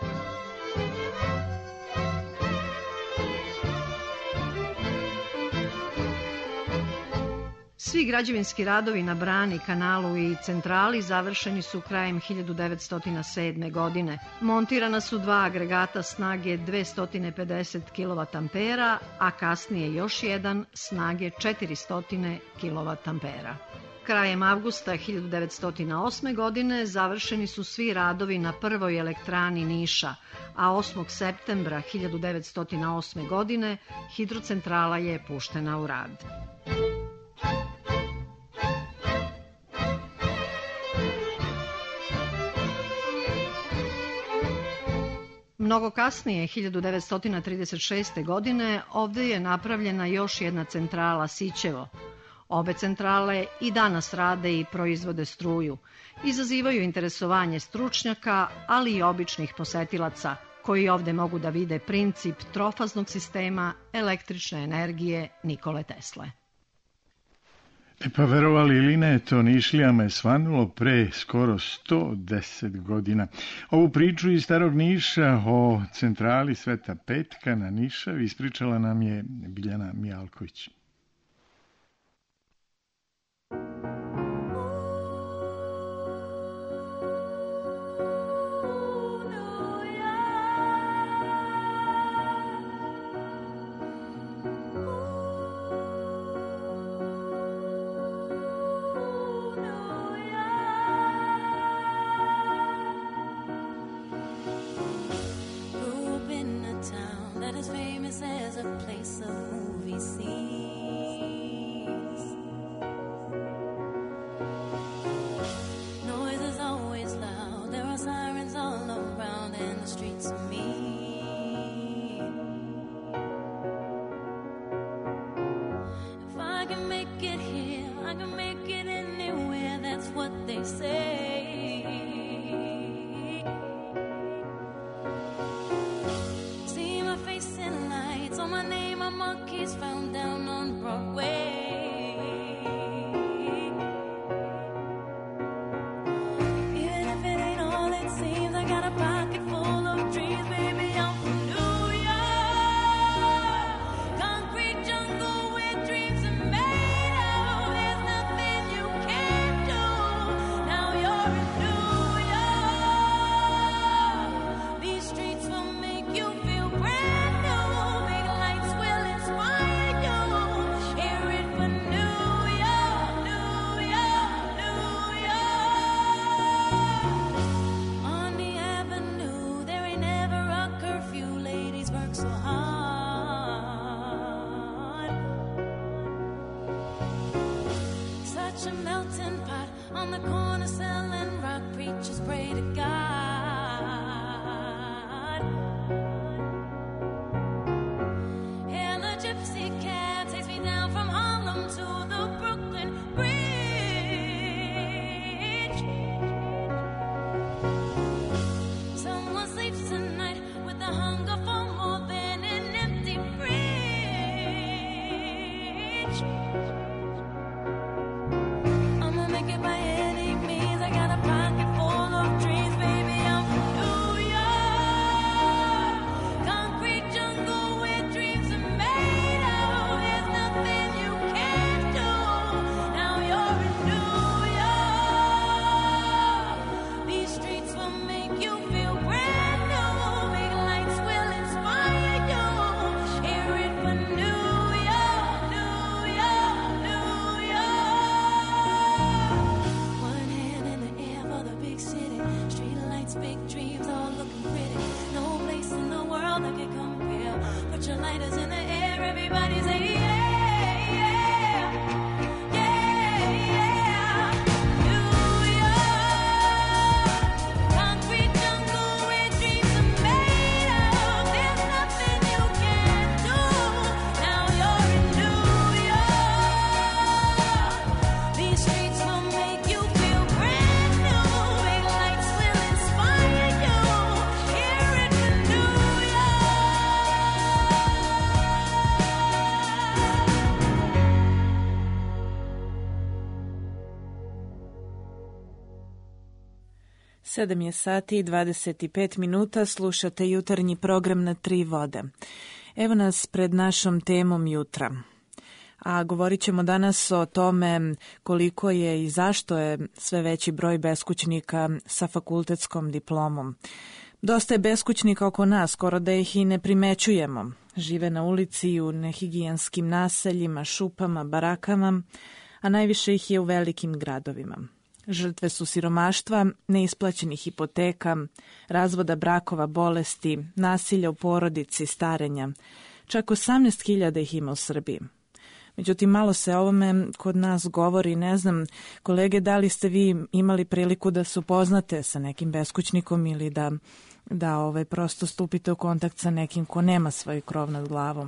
[SPEAKER 14] Svi građevinski radovi na brani, kanalu i centrali završeni su krajem 1907. godine. Montirana su 2 agregata snage 250 kWh, a kasnije još jedan snage 400 kWh. Krajem avgusta 1908. godine završeni su svi radovi na prvoj elektrani Niša, a 8. septembra 1908. godine hidrocentrala je puštena u rad. Mnogo kasnije, 1936. godine, ovde je napravljena još jedna centrala Sićevo. Obe centrale i danas rade i proizvode struju. Izazivaju interesovanje stručnjaka, ali i običnih posetilaca, koji ovde mogu da vide princip trofaznog sistema električne energije Nikole Tesle.
[SPEAKER 6] Pa verovali ili ne, to Nišlijama je svanulo pre skoro 110 godina. Ovu priču iz Starog Niša o centrali Sveta Petka na Nišavi ispričala nam je Biljana Mijalković.
[SPEAKER 16] Grew up in a town that is famous as a place of movie scenes. the corner selling rock, preachers pray to God. And the gypsy cab takes me down from Harlem to the Brooklyn Bridge. Someone sleeps tonight with the hunger for more than an empty fridge. I'ma make it by any means. I got a pocket full of dreams, baby. I'm from New York, concrete jungle where dreams are made of. There's nothing you can't do. Now you're in New York. These streets will make you feel brand new. Big lights will inspire you. Hear it for New York, New York, New York. One hand in the air for the big city. Street lights, big dreams, all looking pretty. No place in the world that can compare. Put your lighters in the air, everybody say yeah, yeah, yeah, yeah. New York, concrete jungle where dreams are made of. There's nothing you can't do. Now you're in New York. These streets will make you feel brand new. Big lights will inspire you. Hear it for New
[SPEAKER 5] Sedam je sati i 25 minuta, slušate jutarnji program na Tri vode. Evo nas pred našom temom jutra. A govorit ćemo danas o tome koliko je i zašto je sve veći broj beskućnika sa fakultetskom diplomom. Dosta je beskućnika oko nas, skoro da ih i ne primećujemo. Žive na ulici i u nehigijenskim naseljima, šupama, barakama, a najviše ih je u velikim gradovima. Žrtve su siromaštva, neisplaćenih hipoteka, razvoda brakova, bolesti, nasilja u porodici, starenja. Čak 18.000 ih ima u Srbiji. Međutim, malo se o ovome kod nas govori. Ne znam, kolege, da li ste vi imali priliku da se upoznate sa nekim beskućnikom ili da prosto stupite u kontakt sa nekim ko nema svoj krov nad glavom?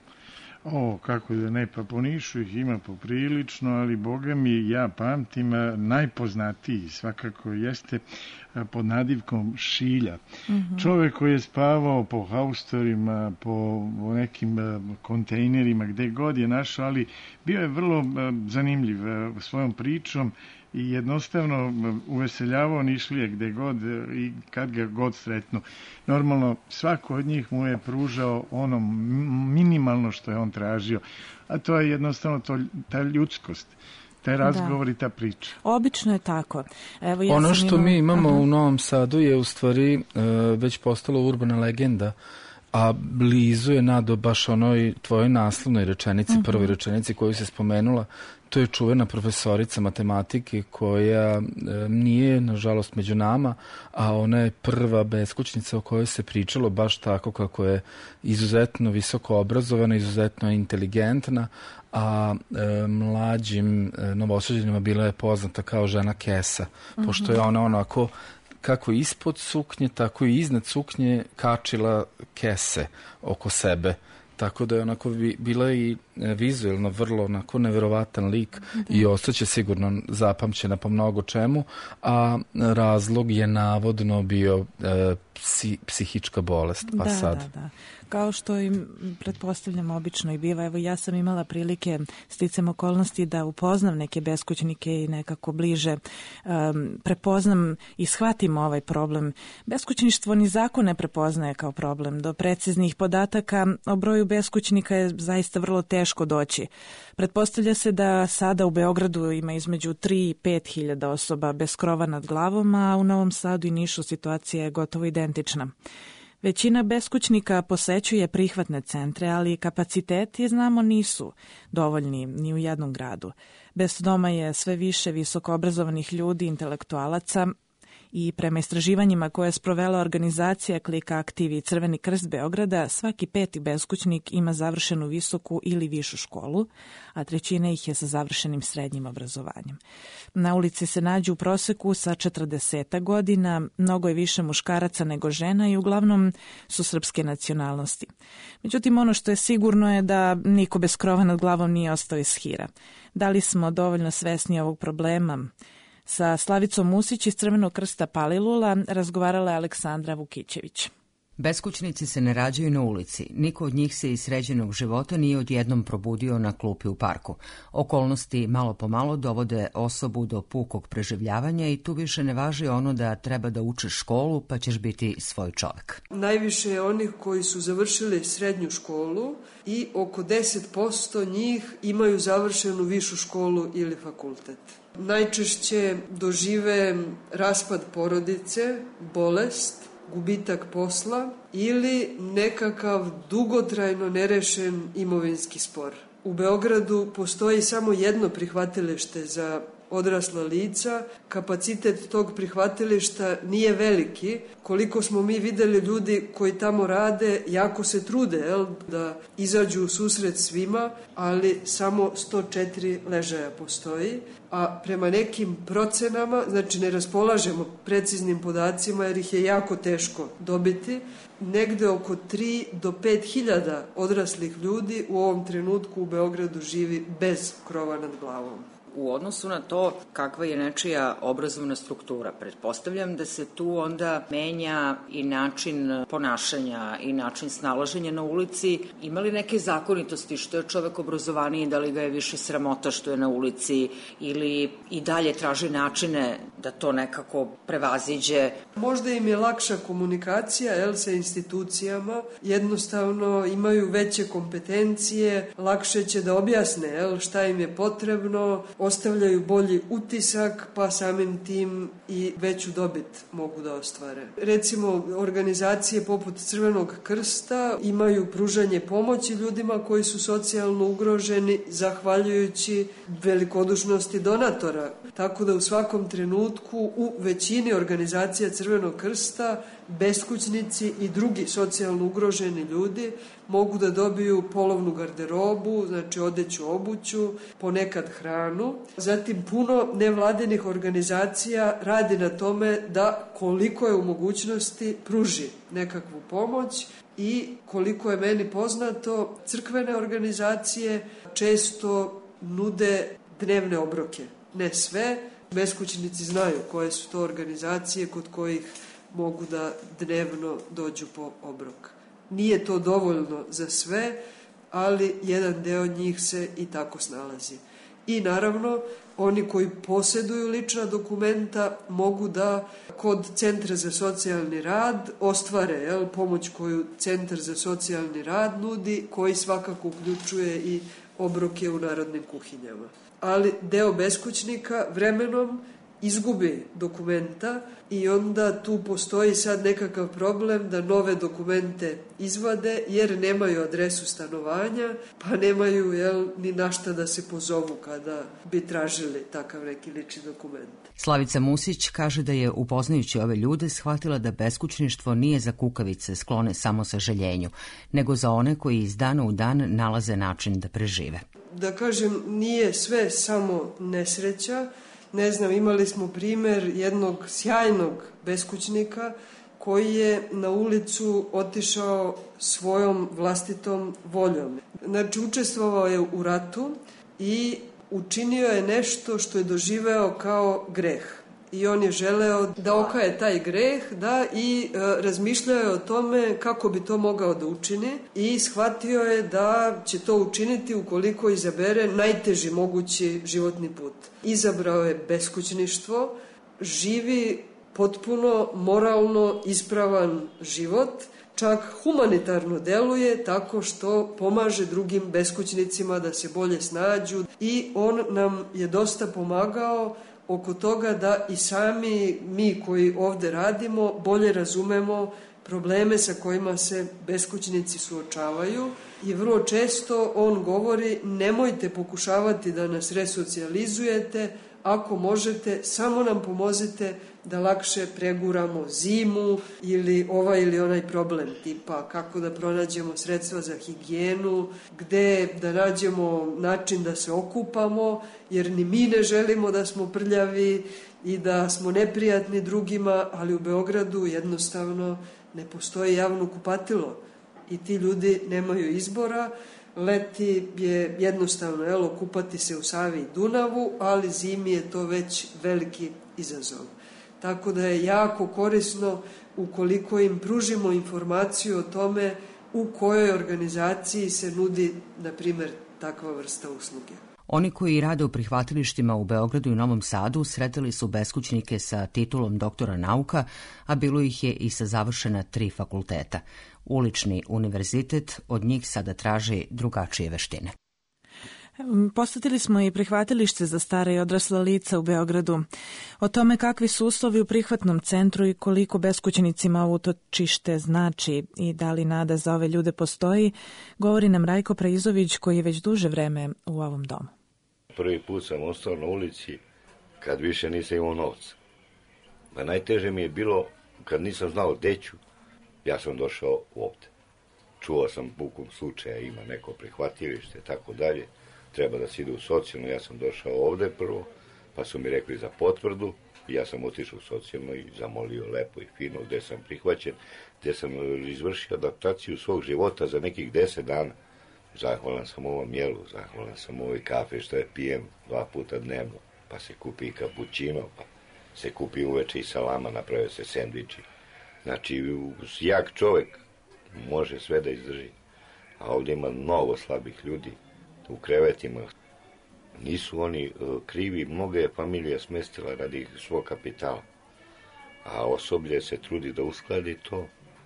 [SPEAKER 6] O, kako da ne, pa po Nišu ih ima poprilično, ali boga mi, ja pamtim, najpoznatiji svakako jeste pod nadivkom Šilja. Čovek koji je spavao po haustorima, po nekim kontejnerima, gde god je našao, ali bio je vrlo zanimljiv svojom pričom i jednostavno uveseljavao Nišlije gde god i kad ga god sretnu. Normalno, svako od njih mu je pružao ono minimalno što je on tražio, a to je jednostavno ta ljudskost, taj razgovor i ta priča.
[SPEAKER 5] Obično je tako. Evo,
[SPEAKER 3] ono što mi imamo u Novom Sadu je u stvari već postalo urbana legenda, a blizu je Nado baš onoj tvojoj naslovnoj rečenici, prvoj rečenici koju se spomenula. To je čuvena profesorica matematike koja nije, nažalost, među nama, a ona je prva beskućnica o kojoj se pričalo baš tako kako je izuzetno visoko obrazovana, izuzetno inteligentna, a mlađim Novosađanima bila je poznata kao žena kesa, pošto je ona onako kako ispod suknje, tako i iznad suknje kačila kese oko sebe. Tako da je onako bila i vizuelno vrlo onako neverovatan lik i ostaće sigurno zapamćena po mnogo čemu, a razlog je navodno bio psihička bolest. Pa
[SPEAKER 5] Da. Kao što i pretpostavljam obično i biva. Evo, ja sam imala prilike sticam okolnosti da upoznam neke beskućnike i nekako bliže prepoznam i shvatim ovaj problem. Beskućništvo ni zakon ne prepoznaje kao problem. Do preciznih podataka o broju beskućnika je zaista vrlo teško doći. Pretpostavlja se da sada u Beogradu ima između 3 i 5 hiljada osoba bez krova nad glavom, a u Novom Sadu i Nišu situacija je gotovo identična. Većina beskućnika posećuje prihvatne centre, ali kapaciteti, znamo, nisu dovoljni ni u jednom gradu. Bez doma je sve više visoko obrazovanih ljudi, intelektualaca I prema istraživanjima koje je sprovela organizacija Klika Aktiv i Crveni krst Beograda, svaki 5. beskućnik ima završenu visoku ili višu školu, a 1/3 ih je sa završenim srednjim obrazovanjem. Na ulici se nađu u proseku sa 40 godina, mnogo je više muškaraca nego žena i uglavnom su srpske nacionalnosti. Međutim, ono što je sigurno je da niko bez krova nad glavom nije ostao iz hira. Da li smo dovoljno svesni ovog problema? Sa Slavicom Musić iz Crvenog krsta Palilula razgovarala je Aleksandra Vukićević.
[SPEAKER 1] Beskućnici se ne rađaju na ulici. Niko od njih se iz sređenog života nije odjednom probudio na klupi u parku. Okolnosti malo po malo dovode osobu do pukog preživljavanja i tu više ne važi ono da treba da učiš školu pa ćeš biti svoj čovjek.
[SPEAKER 15] Najviše je onih koji su završili srednju školu i oko 10% njih imaju završenu višu školu ili fakultet. Najčešće dožive raspad porodice, bolest, gubitak posla ili nekakav dugotrajno nerešen imovinski spor. U Beogradu postoji samo jedno prihvatilište za odrasla lica. Kapacitet tog prihvatilišta nije veliki. Koliko smo mi videli ljudi koji tamo rade, jako se trude da izađu u susret svima, ali samo 104 ležaja postoji. A prema nekim procenama, znači ne raspolažemo preciznim podacima jer ih je jako teško dobiti, negde oko 3 do 5 hiljada odraslih ljudi u ovom trenutku u Beogradu živi bez krova nad glavom.
[SPEAKER 1] U odnosu na to kakva je nečija obrazovna struktura, pretpostavljam da se tu onda menja i način ponašanja i način snalaženja na ulici. Ima li neke zakonitosti što je čovek obrazovaniji, da li ga je više sramota što je na ulici ili i dalje traži načine da to nekako prevaziđe?
[SPEAKER 15] Možda im je lakša komunikacija sa institucijama, jednostavno imaju veće kompetencije, lakše će da objasne šta im je potrebno, ostavljaju bolji utisak, pa samim tim i veću dobit mogu da ostvare. Recimo, organizacije poput Crvenog krsta imaju pružanje pomoći ljudima koji su socijalno ugroženi zahvaljujući velikodušnosti donatora. Tako da u svakom trenutku u većini organizacija Crvenog krsta beskućnici i drugi socijalno ugroženi ljudi mogu da dobiju polovnu garderobu, znači odeću, obuću, ponekad hranu. Zatim puno nevladinih organizacija radi na tome da koliko je u mogućnosti pruži nekakvu pomoć i koliko je meni poznato, crkvene organizacije često nude dnevne obroke. Ne sve, beskućnici znaju koje su to organizacije kod kojih mogu da dnevno dođu po obrok. Nije to dovoljno za sve, ali jedan deo njih se i tako snalazi. I naravno, oni koji posjeduju lična dokumenta mogu da kod Centra za socijalni rad ostvare pomoć koju Centar za socijalni rad nudi, koji svakako uključuje i obroke u narodnim kuhinjama. Ali deo beskućnika vremenom izgubi dokumenta i onda tu postoji sad nekakav problem da nove dokumente izvade jer nemaju adresu stanovanja, pa nemaju ni na šta da se pozovu kada bi tražili takav neki lični dokument.
[SPEAKER 1] Slavica Musić kaže da je, upoznajući ove ljude, shvatila da beskućništvo nije za kukavice sklone samo sažaljenju, nego za one koji iz dana u dan nalaze način da prežive.
[SPEAKER 15] Da kažem, nije sve samo nesreća. Ne znam, imali smo primer jednog sjajnog beskućnika koji je na ulicu otišao svojom vlastitom voljom. Znači, učestvovao je u ratu i učinio je nešto što je doživeo kao greh. I on je želeo da okaje taj greh, i razmišljao je o tome kako bi to mogao da učini i shvatio je da će to učiniti ukoliko izabere najteži mogući životni put. Izabrao je beskućništvo, živi potpuno moralno ispravan život, čak humanitarno deluje tako što pomaže drugim beskućnicima da se bolje snađu i on nam je dosta pomagao oko toga da i sami mi koji ovde radimo bolje razumemo probleme sa kojima se beskućnici suočavaju i vrlo često on govori nemojte pokušavati da nas resocijalizujete, ako možete samo nam pomozite da lakše preguramo zimu ili ovaj ili onaj problem, tipa kako da pronađemo sredstva za higijenu, gde da nađemo način da se okupamo, jer ni mi ne želimo da smo prljavi i da smo neprijatni drugima, ali u Beogradu jednostavno ne postoji javno kupatilo i ti ljudi nemaju izbora. Leti je jednostavno kupati se u Savi i Dunavu, ali zimi je to već veliki izazov. Tako da je jako korisno ukoliko im pružimo informaciju o tome u kojoj organizaciji se nudi, na primjer, takva vrsta usluge.
[SPEAKER 18] Oni koji rade u prihvatilištima u Beogradu i Novom Sadu sretali su beskućnike sa titulom doktora nauka, a bilo ih je i sa završena 3 fakulteta. Ulični univerzitet od njih sada traži drugačije veštine.
[SPEAKER 5] Posetili smo i prihvatilište za stare i odrasla lica u Beogradu. O tome kakvi su uslovi u prihvatnom centru i koliko beskućnicima utočište znači i da li nada za ove ljude postoji, govori nam Rajko Praizović koji je već duže vreme u ovom domu.
[SPEAKER 19] Prvi put sam ostao na ulici kad više nisam imao novca. Pa najteže mi je bilo kad nisam znao gde ću, ja sam došao ovde. Čuo sam bukom slučaja, ima neko prihvatilište, tako dalje. Treba da se ide u socijalno, ja sam došao ovde prvo, pa su mi rekli za potvrdu, i ja sam otišao u socijalno i zamolio lepo i fino gde sam prihvaćen, gde sam izvršio adaptaciju svog života za nekih 10 dana. Zahvalan sam ovom jelu, zahvalan sam ovoj kafe što je pijem 2 puta dnevno, pa se kupi i kapućino, pa se kupi uveče i salama, naprave se sendviči. Znači, jak čovek može sve da izdrži, a ovdje ima mnogo slabih ljudi u krevetima. Nisu oni krivi, mnoga je familija smestila radi svog kapitala, a osoblje se trudi da uskladi to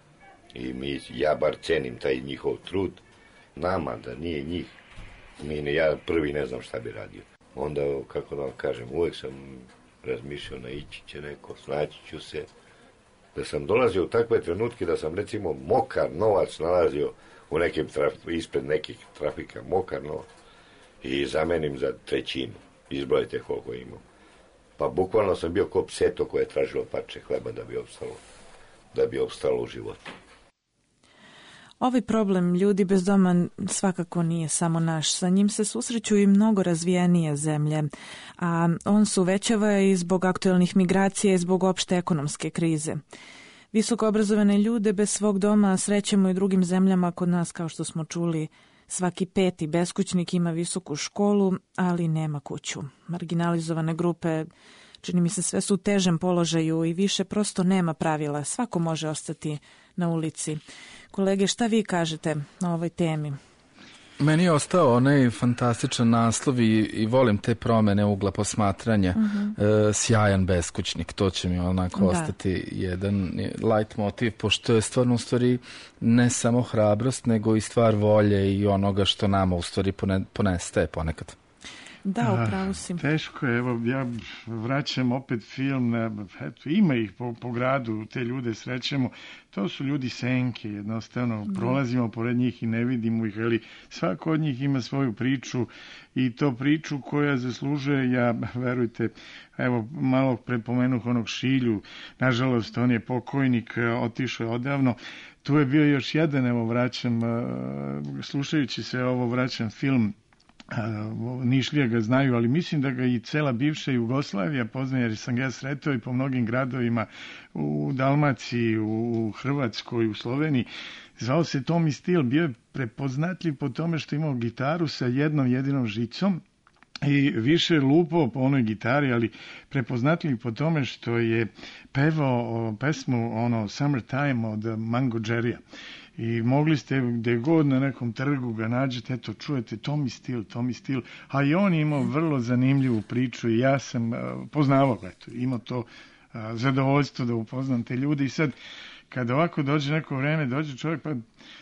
[SPEAKER 19] i ja bar cenim taj njihov trud. Nama, da nije njih, ja prvi ne znam šta bi radio. Onda, kako da vam kažem, uvek sam razmišljao naići će neko, snaći ću se. Da sam dolazio u takve trenutke da sam recimo mokar novac nalazio u nekim ispred nekih trafika, mokar novac, i zamenim za 1/3. Izbrojite koliko imam. Pa bukvalno sam bio ko pseto koje je tražilo parče hleba da bi opstalo u životu.
[SPEAKER 5] Ovaj problem ljudi bez doma svakako nije samo naš. Sa njim se susreću i mnogo razvijenije zemlje, a on se uvećava i zbog aktuelnih migracija i zbog opšte ekonomske krize. Visoko obrazovane ljude bez svog doma srećemo i u drugim zemljama. Kod nas, kao što smo čuli, svaki 5. beskućnik ima visoku školu, ali nema kuću. Marginalizovane grupe, čini mi se, sve su u težem položaju i više prosto nema pravila. Svako može ostati na ulici. Kolege, šta vi kažete na ovoj temi?
[SPEAKER 3] Meni je ostao onaj fantastičan naslov i volim te promene ugla posmatranja. Sjajan beskućnik, to će mi onako ostati jedan light motiv, pošto je stvarno u stvari ne samo hrabrost, nego i stvar volje i onoga što nama u stvari ponestaje ponekad.
[SPEAKER 5] Da, upravo si.
[SPEAKER 6] Teško je, evo ja vraćam opet film, eto, ima ih po gradu, te ljude srećemo, to su ljudi senke, jednostavno prolazimo pored njih i ne vidimo ih, ali svako od njih ima svoju priču i to priču koja zaslužuje, ja verujte, evo malo prepomenuh onog Šilju, nažalost on je pokojnik, otišao je odavno, tu je bio još jedan, evo vraćam, slušajući se ovo vraćam film, Nišlija ga znaju, ali mislim da ga i cela bivša Jugoslavija poznaje, jer sam ga sretao i po mnogim gradovima u Dalmaciji, u Hrvatskoj, u Sloveniji. Zvao se Tomi Stil, bio je prepoznatljiv po tome što imao gitaru sa jednom jedinom žicom i više lupao po onoj gitari, ali prepoznatljiv po tome što je pevao pesmu Summertime od Mango Jerrya. I mogli ste gde god na nekom trgu ga nađete, eto čujete Tomi Stil, a i on je imao vrlo zanimljivu priču i ja sam poznavao ga, imao to zadovoljstvo da upoznam te ljude i sad kada ovako dođe neko vreme, dođe čovjek pa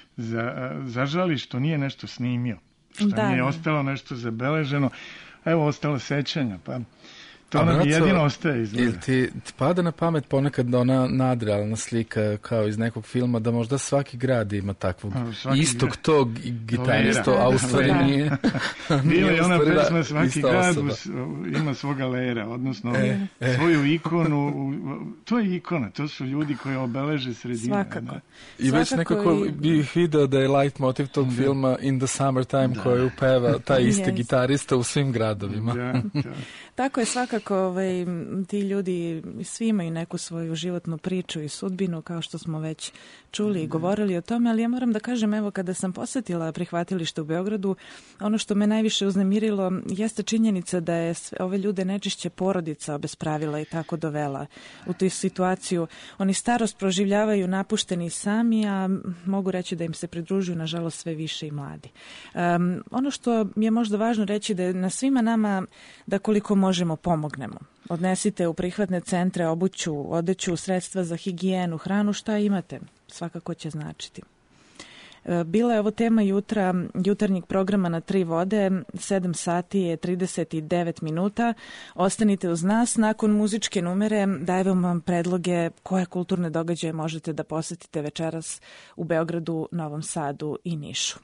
[SPEAKER 6] zažali što nije nešto snimio, što nije ostalo nešto zabeleženo, evo ostalo sećanja, pa To nam jedino ostaje izgleda.
[SPEAKER 3] Ili ti pada na pamet ponekad ona nadrealna slika kao iz nekog filma da možda svaki grad ima takvog istog tog gitaristu, a u stvari nije.
[SPEAKER 6] Bila je ona pesma svaki grad ima svoga lera, odnosno svoju ikonu. To je ikona, to su ljudi koji obeleže sredinu.
[SPEAKER 5] Svakako.
[SPEAKER 3] I već nekako bih video da je light motiv tog filma In the Summertime koju upeva taj isti gitarista u svim gradovima.
[SPEAKER 5] Tako je, svakako ti ljudi svi imaju neku svoju životnu priču i sudbinu, kao što smo već čuli i govorili o tome, ali ja moram da kažem, evo, kada sam posetila prihvatilište u Beogradu, ono što me najviše uznemirilo jeste činjenica da je ove ljude najčešće porodica obespravila i tako dovela u tu situaciju. Oni starost proživljavaju napušteni sami, a mogu reći da im se pridružuju, nažalost, sve više i mladi. Ono što je možda važno reći da je na svima nama da koliko možemo pomognemo. Odnesite u prihvatne centre obuću, odeću, sredstva za higijenu, hranu, šta imate, svakako će značiti. Bila je ovo tema jutarnjeg programa na 3 vode, 7 sati je 39 minuta. Ostanite uz nas, nakon muzičke numere dajem vam predloge koje kulturne događaje možete da posetite večeras u Beogradu, Novom Sadu i Nišu.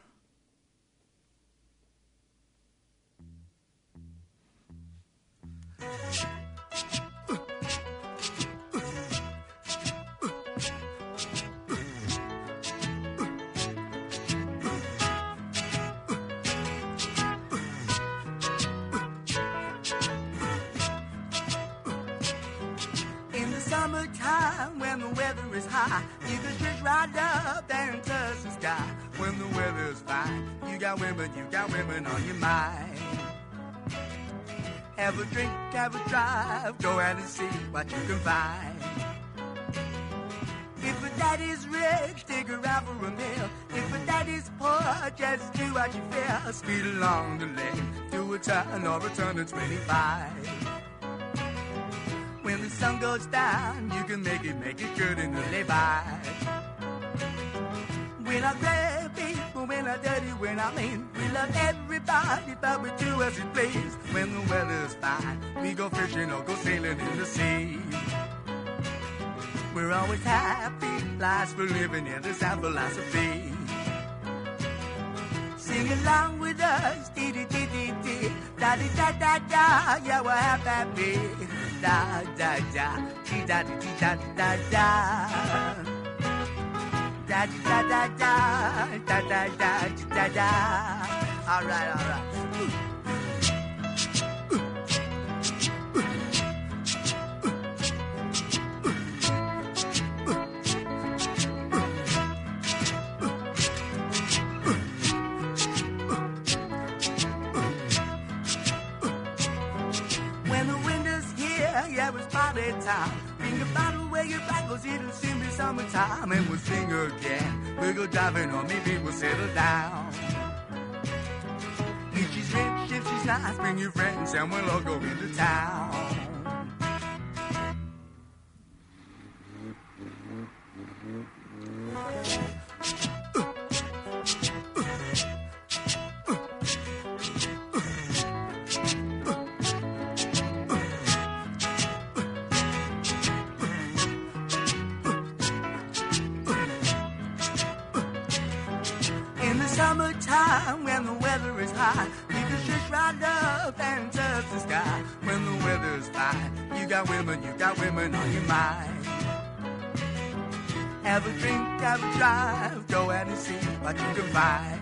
[SPEAKER 7] Summertime when the weather is high, you can just ride up and touch the sky. When the weather is fine, you got women on your mind. Have a drink, have a drive, go out and see what you can find. If a daddy's rich, stick around for a meal. If a daddy's poor, just do what you feel. Speed along the lane, do a turn or a turn of 25. When the sun goes down, you can make it good and lay by. We're not great people, we're not dirty, we're not mean. We love everybody, but we do as we please. When the weather's fine, we go fishing or go sailing in the sea. We're always happy, life's for living, yeah, that's our philosophy. Sing along with us, dee-dee-dee-dee-dee, da-dee-da-da-da, yeah, we're happy. Da da da, dee da dee da da da, da da da da, da da da da da. All right, all right. Yeah, it's party time. Bring a bottle where your back goes, it'll soon be summertime. And we'll sing again. We'll go driving or maybe we'll settle down. If she's rich, if she's nice, bring your friends and we'll all go into town. Summertime when the weather is high, you can just ride up and touch the sky. When the weather's fine, you got women on your mind. Have a drink, have a drive, go out and see what you can find.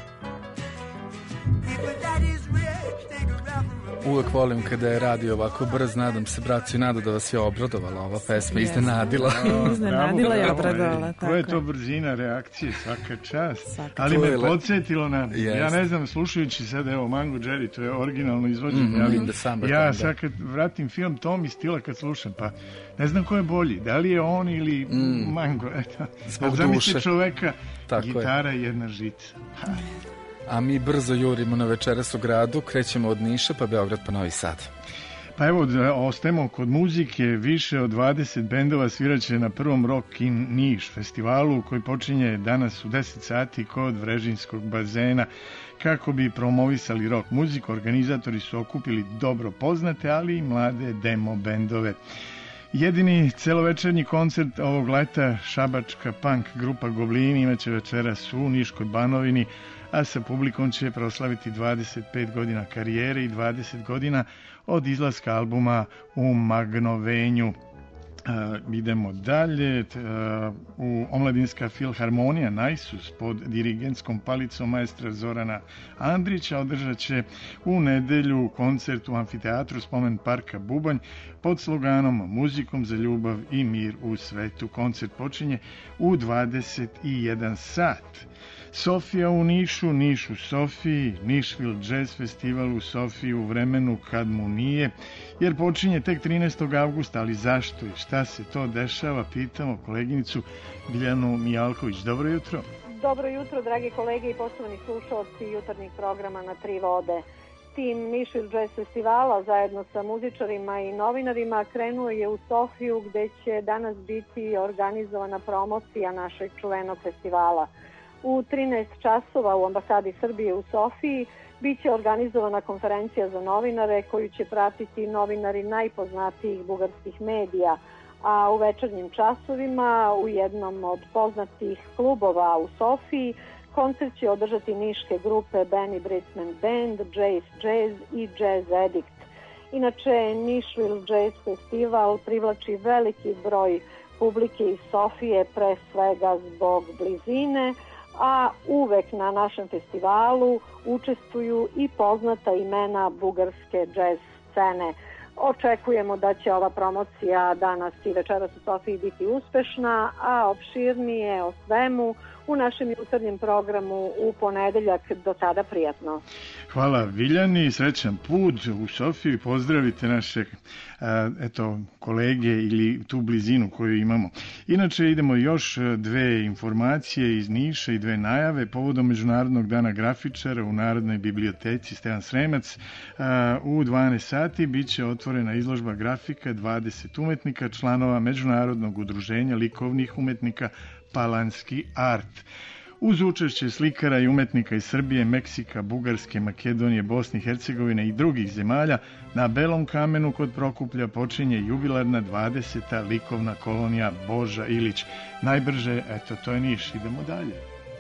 [SPEAKER 7] If a daddy's rich, take a ride for a
[SPEAKER 3] Uvek volim kada je radio ovako brz, nadam se, braću i Nadu, da vas je obradovala ova pesma, iznenadila.
[SPEAKER 5] Iznenadila je obradovala.
[SPEAKER 6] Koja je to brzina reakcije, svaka čast. Ali me podsjetilo na, ja ne znam, slušajući sad, evo, Mango Jerry, to je originalno izvođenje, ali ja sad kad vratim film, to mi stila kad slušam, pa ne znam ko je bolji, da li je on ili Mango, eto. Zamisli čoveka, gitara i jedna žica.
[SPEAKER 3] A mi brzo jurimo na večeras u gradu, krećemo od Niša pa Beograd pa Novi Sad.
[SPEAKER 6] Pa evo, da ostajemo kod muzike, više od 20 bendova sviraće na prvom Rock in Niš festivalu koji počinje danas u 10 sati kod Vrežinskog bazena. Kako bi promovisali rock muziku, organizatori su okupili dobro poznate, ali i mlade demo bendove. Jedini celovečernji koncert ovog leta šabačka punk grupa Goblini imaće večeras u Niškoj Banovini, a sa publikom će proslaviti 25 godina karijere i 20 godina od izlaska albuma U Magnovenju. Idemo dalje. U Omladinska filharmonija Najsus pod dirigentskom palicom maestra Zorana Andrića održat će u nedelju koncert u amfiteatru Spomen parka Bubanj pod sloganom Muzikom za ljubav i mir u svetu. Koncert počinje u 21 sat. Sofija u Nišu, Niš u Sofiji, Nišville Jazz Festival u Sofiji u vremenu kad mu nije, jer počinje tek 13. avgusta, ali zašto i šta se to dešava, pitamo koleginicu Biljanu Mijalković. Dobro jutro.
[SPEAKER 20] Dobro jutro, dragi kolege i poštovani slušalci jutarnjeg programa na Tri vode. Tim Nišville Jazz Festivala zajedno sa muzičarima i novinarima krenuo je u Sofiju, gde će danas biti organizovana promocija našeg čuvenog festivala. U 13 časova u ambasadi Srbije u Sofiji biće organizovana konferencija za novinare koju će pratiti novinari najpoznatijih bugarskih medija, a u večernjim časovima u jednom od poznatih klubova u Sofiji koncert će održati niške grupe Benny Britzman Band, Jace Jazz i Jazz Addict. Inače, Nišville Jazz Festival privlači veliki broj publike iz Sofije, pre svega zbog blizine, a uvek na našem festivalu učestvuju i poznata imena bugarske džez scene. Očekujemo da će ova promocija danas i večeras u Sofiji biti uspešna, a opširnije o svemu u našem jutarnjem programu u ponedeljak. Do tada prijatno.
[SPEAKER 6] Hvala Viljani, srećan put u Sofiju i pozdravite naše kolege ili tu blizinu koju imamo. Inače idemo još dve informacije iz Niša i dve najave. Povodom Međunarodnog dana grafičara u Narodnoj biblioteci Stevan Sremac u 12 sati biće otvorena izložba grafika 20 umetnika, članova Međunarodnog udruženja likovnih umetnika Palanski Art. Uz učešće slikara i umetnika iz Srbije, Meksika, Bugarske, Makedonije, Bosne i Hercegovine i drugih zemalja, na Belom kamenu kod Prokuplja počinje jubilarna 20. likovna kolonija Boža Ilić. Najbrže, eto, to je Niš. Idemo dalje.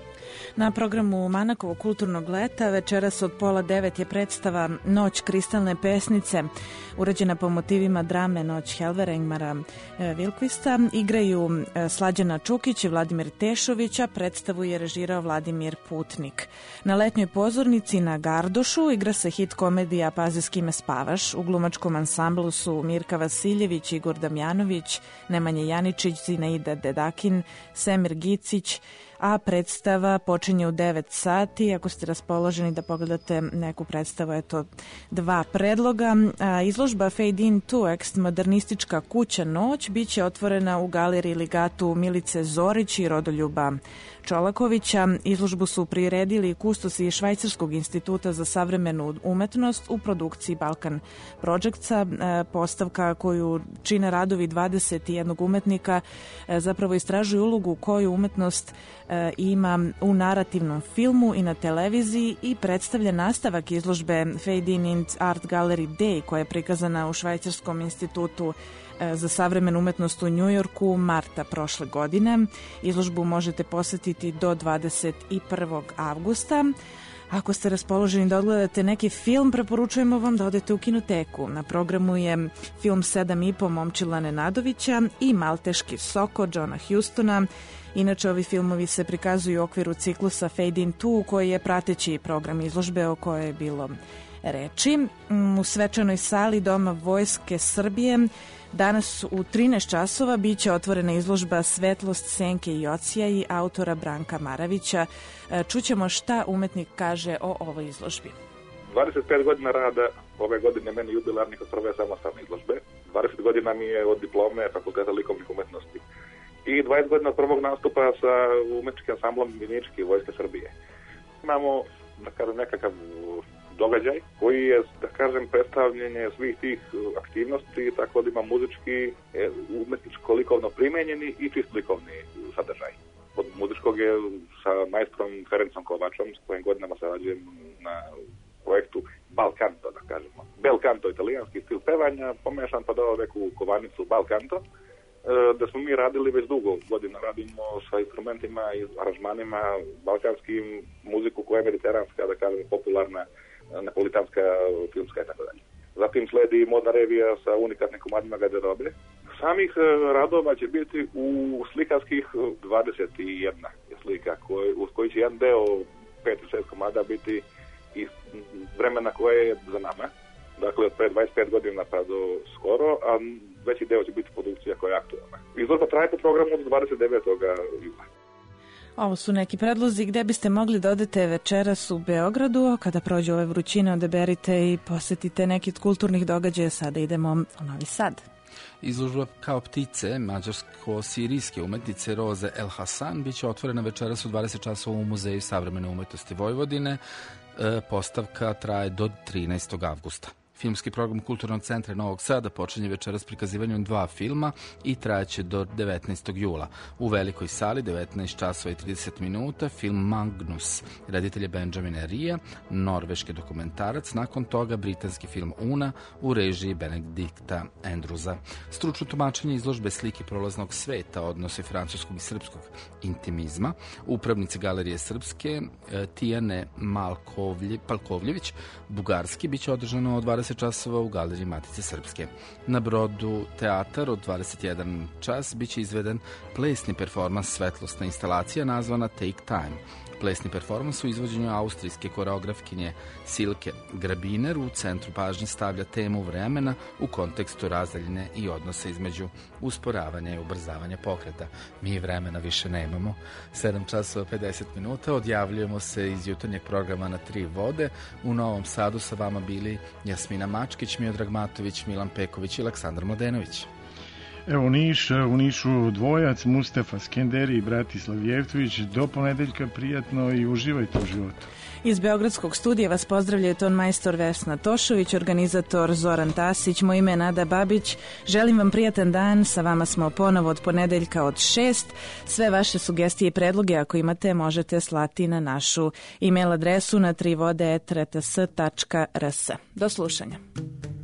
[SPEAKER 5] Na programu Manakovog kulturnog leta večeras od 8:30 je predstava Noć kristalne pesnice, urađena po motivima drame Noć Helvera Ingmara Vilkvista. Igraju Slađana Čukić i Vladimir Tešović, a predstavu je režirao Vladimir Putnik. Na letnjoj pozornici na Gardošu igra se hit komedija Pazi s kime spavaš. U glumačkom ansamblu su Mirka Vasiljević, Igor Damjanović, Nemanja Janičić, Zinaida Dedakin, Semir Gicić, a predstava počinje u 9 sati. Ako ste raspoloženi da pogledate neku predstavu, eto dva predloga. Izložba Fade In to Ex, modernistička kuća Noć, biće otvorena u galeriji Ligatu Milice Zorić i Rodoljuba Čolakovića. Izložbu su priredili kustosi Švajcarskog instituta za savremenu umetnost u produkciji Balkan Projectsa. Postavka koju čine radovi 21 umetnika zapravo istražuju ulogu koju umetnost ima u narativnom filmu i na televiziji i predstavlja nastavak izložbe Fade In Art Gallery Day koja je prikazana u Švajcarskom institutu za savremenu umetnost u Njujorku marta prošle godine. Izložbu možete posetiti do 21. avgusta. Ako ste raspoloženi da odgledate neki film, preporučujemo vam da odete u kinoteku. Na programu je film 7,5 Momčila Nenadovića i Malteški Soko Johna Hustona. Inače, ovi filmovi se prikazuju u okviru ciklusa Fade In 2, koji je prateći program izložbe o kojoj je bilo reči. U svečanoj sali Doma Vojske Srbije danas u 13 časova biće otvorena izložba Svetlost, senke i odsjaji autora Branka Maravića. Čućemo šta umetnik kaže o ovoj izložbi.
[SPEAKER 21] 25 godina rada, ove godine meni jubilarni kod prve samostalne izložbe. 20 godina mi je od diplome Fakulteta likovnih umetnosti. I 20 godina od prvog nastupa sa umetničkim ansamblom Vinički Vojske Srbije. Imamo, da kažem, nekakav događaj koji je, da kažem, predstavljanje svih tih aktivnosti, tako da ima muzički, umetničko likovno primenjeni i čisto likovni sadržaj. Od muzičkog je sa majstrom Ferencom Kovačom, s kojim godinama sarađujem na projektu Balkanto, da kažemo. Bel canto, italijanski stil pevanja, pomešan pa dao neku kovanicu Balkanto, da smo mi radili već dugo godina, radimo sa instrumentima i aranžmanima, balkanskim, muziku koja je mediteranska, da kažem, popularna, napolitanska, filmska i tako dalje. Zatim sledi modna revija sa unikatnim komadima garderobe. Samih radova će biti u slikarskih 21 slika, uz koji će jedan deo 5 ili 6 komada biti iz vremena koje je za nama. Dakle, od pre 25 godina pa do skoro, a veći deo će biti produkcija koja je aktualna. Izložba traje po programu od 29. jula.
[SPEAKER 5] Ovo su neki predlozi gde biste mogli da odete večeras u Beogradu, a kada prođe ove vrućine odaberite i posetite neki od kulturnih događaja. Sada idemo u Novi Sad.
[SPEAKER 3] Izložba Kao ptice mađarsko-sirijske umetnice Roze El Hasan biće otvorena večeras u 20 časova u Muzeju savremene umetnosti Vojvodine. Postavka traje do 13. avgusta. Filmski program Kulturnog centra Novog Sada počinje večeras prikazivanjem 2 filma i trajaće do 19. jula. U velikoj sali 19 časova i 30 minuta film Magnus, reditelj je Benjamin Rija, norveški dokumentarac, nakon toga britanski film Una u režiji Benedikta Andrewsa. Stručno tumačenje izložbe slike prolaznog sveta, odnose francuskog i srpskog intimizma, upravnice Galerije Srpske Tijane Palkovljević, bugarski, biće održano od 20 časova u Galeriji Matice Srpske. Na Brodu teatar od 21 čas biće izveden plesni performans, svetlosna instalacija nazvana Take Time. Plesni performans u izvođenju austrijske koreografkinje Silke Grabiner u centru pažnje stavlja temu vremena u kontekstu razdaljine i odnosa između usporavanja i ubrzavanja pokreta. Mi vremena više nemamo. 7 časova 50 minuta. Odjavljujemo se iz jutarnjeg programa na 3 vode. U Novom Sadu sa vama bili Jasmina Mačkić, Miodrag Matović, Milan Peković i Aleksandar Mladenović.
[SPEAKER 6] Evo u Nišu dvojac, Mustafa Skenderi i Bratislav Jevtović. Do ponedeljka prijatno i uživajte u životu.
[SPEAKER 5] Iz Beogradskog studija vas pozdravljaju ton majstor Vesna Tošović, organizator Zoran Tasić, moje ime je Nada Babić. Želim vam prijatan dan, sa vama smo ponovo od ponedeljka od 6. Sve vaše sugestije i predloge, ako imate, možete slati na našu e-mail adresu na trivode@rts.rs. Do slušanja.